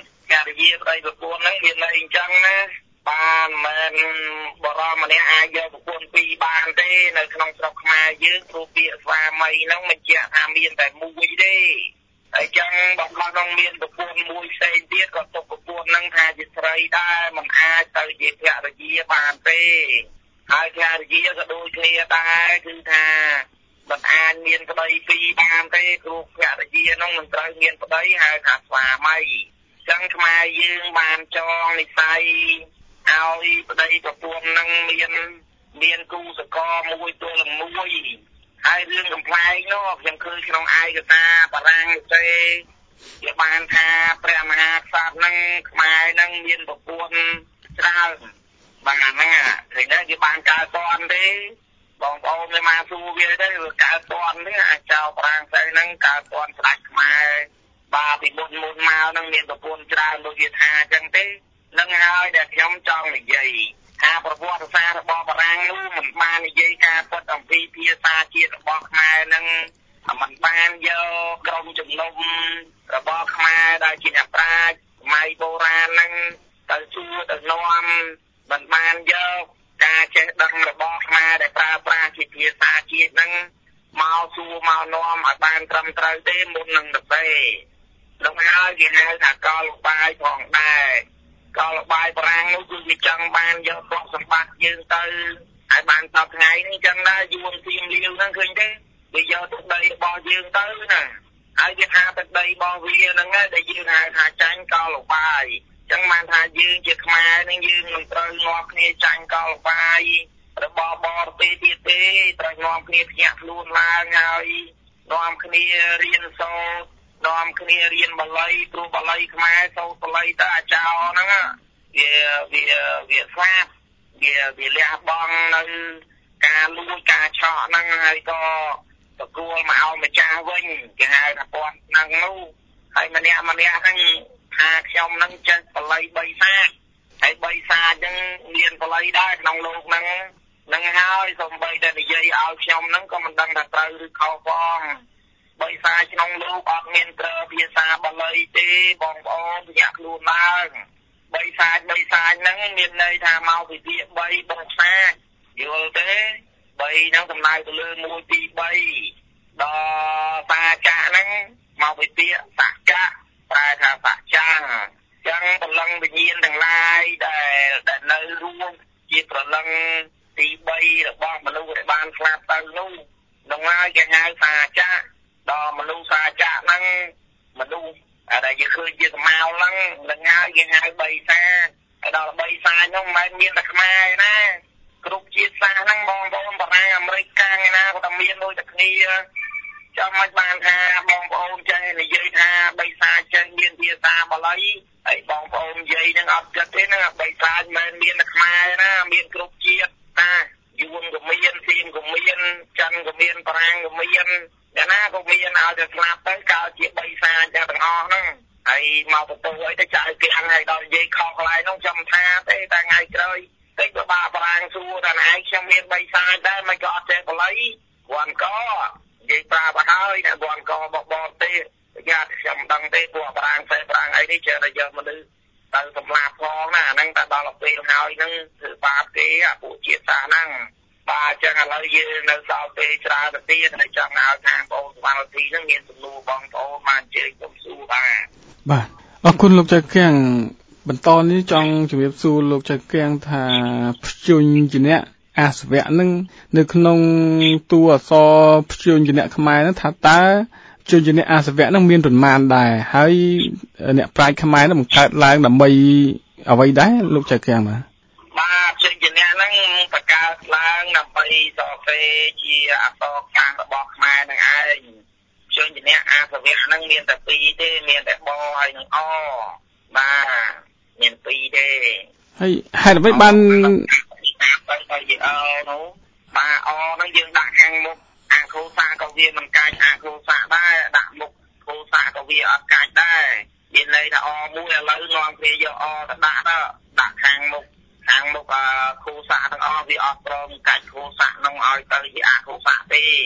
រិយាប្តីប្រពន្ធហ្នឹងមានន័យអញ្ចឹងណាបានមិនបរមម្នាក់អាចយកប្រពន្ធពីរបានទេនៅក្នុងស្រុកខ្មែរយើងព្រោះពាក្យស្វាមីហ្នឹងមិនជាក់ថាមានតែមួយទេអញ្ចឹងបើខ្លះហ្នឹងមានប្រពន្ធមួយផ្សេងទៀតក៏ទុកប្រពន្ធហ្នឹងថាជាស្រីដែរមិនអាចទៅជាភរិយាបានទេហើយភរិយាក៏ដូចគ្នាដែរគឺថាមិនអាចមានប្តីពីរបានទេព្រោះភរិយាហ្នឹងមិនត្រូវមានប្តីហៅថាស្វាមីចឹងខ្មែរយើងបានចងនិស័យឲ្យប្តីប្រពន្ធនឹងមានគូសកលមួយទល់នឹងមួយហើយរឿងកំ pl ែងនោះខ្ញុំឃើញក្នុងឯកសារបារាំងទេគេបានថាព្រះមហាក្សត្រនឹងខ្មែរនឹងមានប្រពន្ធច្រើនបាទហ្នឹងឃើញដែរគេបានកើតតន់ទេបងប្អូនមកសួរវាទៅកើតតន់ទេអាចោបារាំងទៅហ្នឹងកើតតន់ស្ដេចខ្មែរបាទពីមុនមកនឹងមានប្រពន្ធច្រើនដូចវាថាអញ្ចឹងទេនឹងហើយដែលខ្ញុំចង់និយាយថាប្រវត្តិសាស្ត្ររបស់បារាំងនោះមិនបាននិយាយការពិតអំពីភាសាជាតិរបស់ខ្មែរនឹងមិនបានយកក្រុមជំនុំរបស់ខ្មែរដែលជាអ្នកប្រាជ្ញសម័យបុរាណនឹងទៅជួទៅនាំមិនបានយកការចេះដឹងរបស់ខ្មែរដែលប្រើប្រាស់ជាភាសាជាតិនឹងមកសួរមកនាំឲ្យបានត្រឹមត្រូវទេមុននឹងទៅលោកហើយគេហៅថាកលបាយផងដែរកលបាយបារាំងនោះគឺវាចង់បានយកទ្រព្យសម្បត្តិយើងទៅហើយបានតបថ្ងៃនេះចឹងដែរយួនសៀមលាវហ្នឹងឃើញទេវាយកទឹកដីរបស់យើងទៅណាហើយវាថាទឹកដីរបស់វាហ្នឹងដែលយើងហៅថាចាញ់កលបាយចឹងបានថាយើងជាខ្មែរនឹងយើងមិនត្រូវងាប់គ្នាចាញ់កលបាយរបស់បរទេសទៀតទេត្រូវនាំគ្នាភ្ញាក់ខ្លួនឡើងហើយនាំគ្នារៀនសូត្រនាំគ្នារៀនបាលីព្រោះបាលីខ្មែរសូត្របាលីទៅអាចោហ្នឹងវាស្លាប់វាលះបង់នៅការលួចការឆក់ហ្នឹងហើយក៏តកួលមកឲ្យម្ចាស់វិញគេហៅថាពាន់ហ្នឹងនោះហើយម្នាក់ហ្នឹងថាខ្ញុំហ្នឹងចេះបាលី3សាសហើយ3សាសហ្នឹងមានបាលីដែរក្នុងលោកហ្នឹងហើយសូម្បីតែនិយាយឲ្យខ្ញុំហ្នឹងក៏មិនដឹងថាត្រូវឬខុសផង3សាសក្នុងលោកអត់មានប្រើភាសាបាលីទេបងប្អូនភ្ញាក់ខ្លួនឡើង3សាសហ្នឹងមានន័យថាមកពីពាក្យ3បងសាសយល់ទេ3ហ្នឹងសំដៅទៅលើ1 2 3ដល់សាចាហ្នឹងមកពីពាក្យសច្ចៈប្រែថាសច្ចាំចឹងព្រលឹងវិញ្ញាណទាំងឡាយដែលនៅរួមជាព្រលឹងទី3របស់មនុស្សដែលបានស្លាប់ទៅនោះនឹងហើយគេហៅសាចៈដល់មនុស្សសាចៈហ្នឹងមនុស្សដែលយើងឃើញជាស្មៅហ្នឹងនឹងហើយគេហៅ3សាហើយដល់3សាហ្នឹងមិនមានតែខ្មែរណាគ្រប់ជាតិសាសហ្នឹងបងប្អូនបារាំងអាមេរិកកាំងឯណាក៏តែមានដូចតែគ្នាចាំមិនបានថាបងប្អូនចេះនិយាយថា3សាចេះមានភាសាបាលីហើយបងប្អូននិយាយនឹងអត់ចិត្តទេហ្នឹង3សាមិនមានតែខ្មែរណាមានគ្រប់ជាតិតាយួនក៏មានសៀមក៏មានចិនក៏មានបារាំងក៏មានអ្នកណាក៏មានឲ្យតែស្លាប់ទៅកើតជា3សាទាំងអស់ហ្នឹងហើយមកបន្ទោសអីទៅចាក់គេឲ្យដល់និយាយខុសកន្លែងហ្នឹងខ្ញុំថាទេតែថ្ងៃក្រោយតិចក៏បាបារាំងសួរថាឯងខ្ញុំមាន3សាដែរមិនក៏អត់ចេះបាលីគាត់ក៏និយាយប្រាប់ហើយអ្នកគាត់ក៏បបទេយ៉ាខ្ញុំដឹងទេពួកបារាំងសេបារាំងអីនេះចេះតែយកមនុស្សទៅសម្លាប់ផងណាហ្នឹងតែដល់ពេលហើយហ្នឹងគឺបាបគេអាពួកជាតិសាសហ្នឹងបាទចឹងឥឡូវយើងនៅសល់ពេលច្រើនទៅទៀតហើយចង់ឲ្យខាងបងស្វាមីហ្នឹងមានសំណួរបងប្អូនបានជើញខ្ញុំសួរបាទអរគុណលោកចៅកៀងបន្តនេះចង់ជម្រាបសួរលោកចៅកៀងថាព្យញ្ជនៈអាសវៈនឹងនៅក្នុងតួអក្សរព្យញ្ជនៈខ្មែរហ្នឹងថាតើព្យញ្ជនៈអាសវៈនឹងមានប៉ុន្មានដែរហើយអ្នកប្រាជ្ញខ្មែរនឹងបង្កើតឡើងដើម្បីអ្វីដែរលោកចៅកៀងបាទព្យញ្ជនៈហ្នឹងបង្កើតឡើងដើម្បីសរសេរជាអក្សរសាស្ត្ររបស់ខ្មែរនឹងឯងព្យញ្ជនៈអាសវៈហ្នឹងមានតែ2ទេមានតែបហើយនឹងអបាទមាន2ទេហើយហេតុអ្វីបានទៅជាអនោះបាទអហ្នឹងយើងដាក់ខាងមុខអាខោសាក៏វាមិនកាច់អាខោសាដែរដាក់មុខខោសាក៏វាអត់កាច់ដែរមានន័យថាអមួយឥឡូវនាំគ្នាយកអទៅដាក់ខាងមុខខោសាទាំងអស់វាអត់ព្រមកាច់ខោសាក្នុងឲ្យទៅជាអាខោសាទេ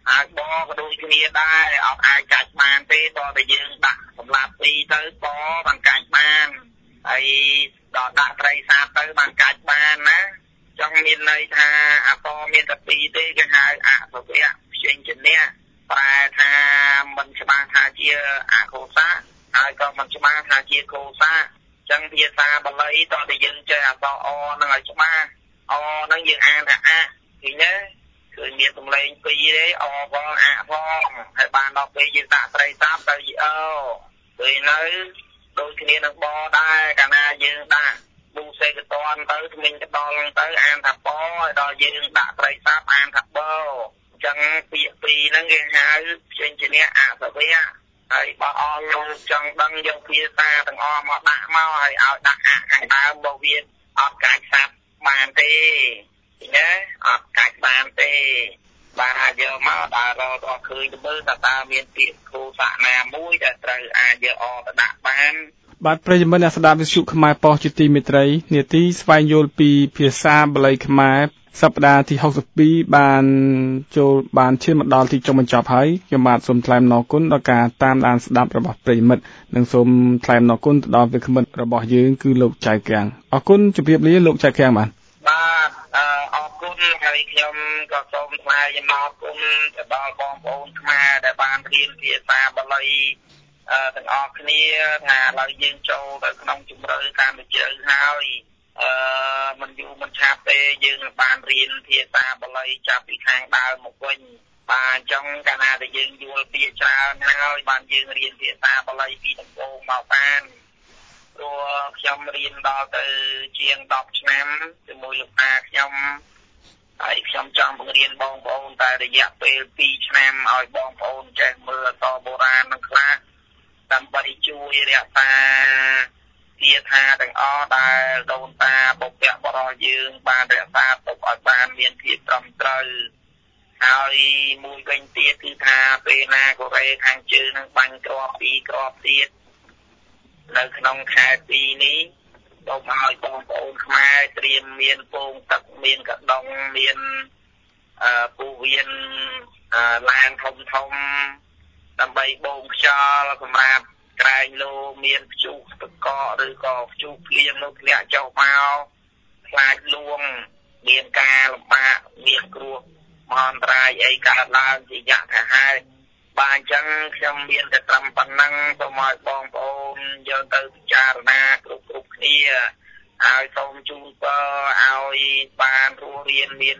អាចបក៏ដូចគ្នាដែរអត់អាចកាច់បានទេតើយើងដាក់សម្រាប់ពីទៅបបានកាច់បានហើយដល់ដាក់ត្រីសាបទៅបានកាច់បានណាចង់មានន័យថាអបមានតែពីរទេគេហៅអសវៈផ្សេងជាអ្នកប្រែថាមិនច្បាស់ថាជាអកុសលហើយក៏មិនច្បាស់ថាជាកុសលចឹងភាសាបាលីតើយើងចេះអក្សរអនឹងឲ្យច្បាស់អនឹងយើងអានថាអឃើញទេគឺមានសំឡេងពីរទេអផងអផងហើយបានដល់ពេលយើងដាក់ត្រីសាបទៅជាអូពេលនៅដូចគ្នានឹងបដែរកាលណាយើងដាក់ប៊ូសេកតនទៅថ្មិញកដល់ទៅអានថាបហើយដល់យើងដាក់ត្រីសាបអានថាបអញ្ចឹងពាក្យពីរហ្នឹងគេហៅផ្សេងជាអ្នកអសវៈហើយបើអស់លោកចង់ដឹងយកភាសាទាំងអស់មកដាក់មកហើយឲ្យដាក់អខាងដើមមកវាអត់កាច់សាប់បានទេណាអត់កាច់បានទេបានអាចយកមកដល់រកឃើញទៅមើលតើមានពាក្យគូសៈណាមួយដែលត្រូវអាចយកអទៅដាក់បានបាទប្រិយមិត្តអ្នកស្ដាប់វិទ្យុខ្មែរប៉ុស្តិ៍ជាទីមេត្រីនាទីស្វែងយល់ពីភាសាបាលីខ្មែរសប្តាហ៍ទី62បានឈានមកដល់ទីចុងបញ្ចប់ហើយខ្ញុំបាទសូមថ្លែងអំណរគុណដល់ការតាមដានស្ដាប់របស់ប្រិយមិត្តនិងសូមថ្លែងអំណរគុណទៅដល់វាគ្មិនរបស់យើងគឺលោកចៅកាំងអរគុណជម្រាបលាលោកចៅកាំងបាទអរគុណហើយខ្ញុំក៏សូមថ្លែងអំណរគុណទៅដល់បងប្អូនខ្មែរដែលបានរៀនភាសាបាលីទាំងអស់គ្នាថាឥឡូវយើងចូលទៅក្នុងជំរឿកម្មវិជ្ជាហើយមិនយូរមិនឆាប់ទេយើងបានរៀនភាសាបាលីចាប់ពីខាងដើមមកវិញបាទអញ្ចឹងកាលណាដែលយើងយល់ពាក្យច្រើនហើយបានយើងរៀនភាសាបាលីពីដំបូងមកបានព្រោះខ្ញុំរៀនដល់ទៅជាង10ឆ្នាំជាមួយលោកតាខ្ញុំហើយខ្ញុំចង់បង្រៀនបងប្អូនតែរយៈពេល2ឆ្នាំឲ្យបងប្អូនចេះមើលអក្សរបុរាណនឹងខ្លះដើម្បីជួយរក្សាគាថាទាំងអស់ដែលដូនតាបុព្វបុរសយើងបានរក្សាទុកឲ្យបានមានភាពត្រឹមត្រូវហើយមួយវិញទៀតគឺថាពេលណាកូរ៉េខាងជើងនឹងបាញ់គ្រាប់2គ្រាប់ទៀតនៅក្នុងខែ2នេះសូមឲ្យបងប្អូនខ្មែរត្រៀមមានពងទឹកមានកដុងមានពូវៀនឡានធំដើម្បីបូមខ្យល់សម្រាប់ក្រែងលោមានព្យុះទឹកកកឬក៏ព្យុះភ្លៀងនោះធ្លាក់ចុះមកខ្លាចលួងមានការលំបាកមានគ្រោះមហន្តរាយអីកើតឡើងជាយថាហេតុបាទអញ្ចឹងខ្ញុំមានតែត្រឹមប៉ុណ្ណឹងសូមឲ្យបងប្អូនយកទៅពិចារណាគ្រប់គ្នាហើយសូមជូនពរឲ្យបានរស់រានមាន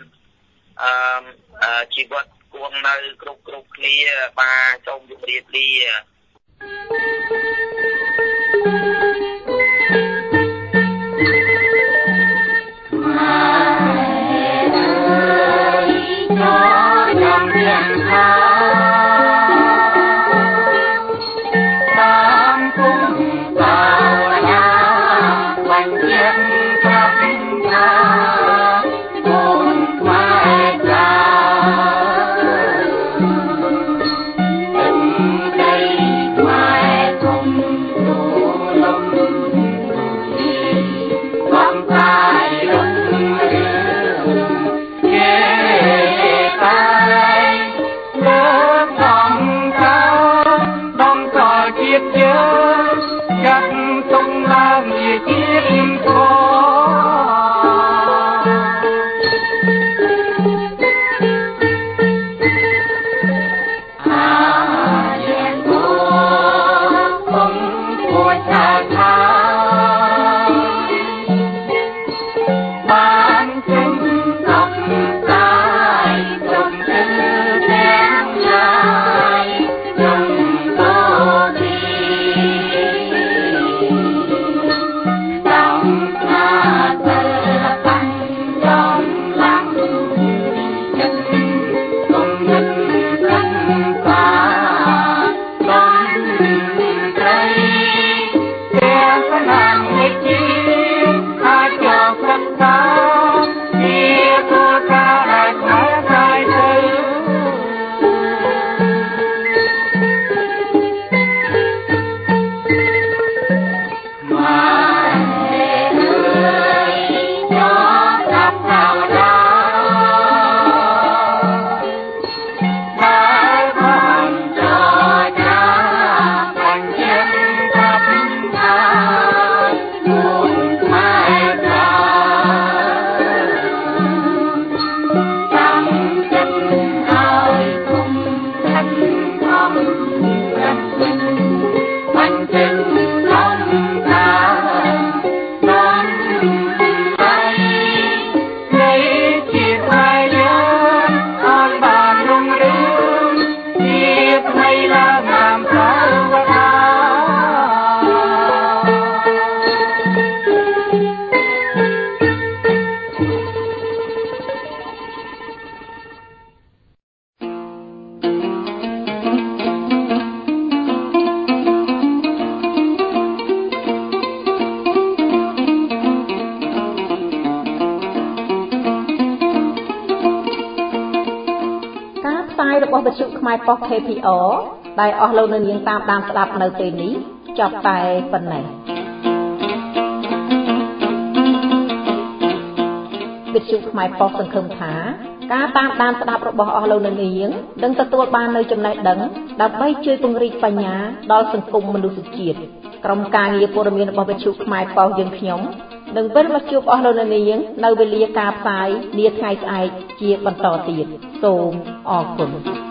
ជីវិតគង់នៅគ្រប់គ្នាបាទសូមជម្រាបលា Hãy subscribe cho kênh Ghiền Mì Gõ để không bỏ lỡ របស់វិទ្យុខ្មែរប៉ុស្តិ៍ KPR ដែលអស់លោកអ្នកនាងតាមដានស្ដាប់នៅពេលនេះចប់តែប៉ុណ្ណេះវិទ្យុខ្មែរប៉ុស្តិ៍សង្ឃឹមថាការតាមដានស្ដាប់របស់អស់លោកអ្នកនាងនឹងទទួលបាននូវចំណេះដឹងដើម្បីជួយពង្រីកបញ្ញាដល់សង្គមមនុស្សជាតិក្រុមការងារព័ត៌មានរបស់វិទ្យុខ្មែរប៉ុស្តិ៍យើងខ្ញុំនឹងវិលមកជួបអស់លោកអ្នកនាងនៅវេលាការផ្សាយនាថ្ងៃស្អែកជាបន្តទៀតសូមអរគុណ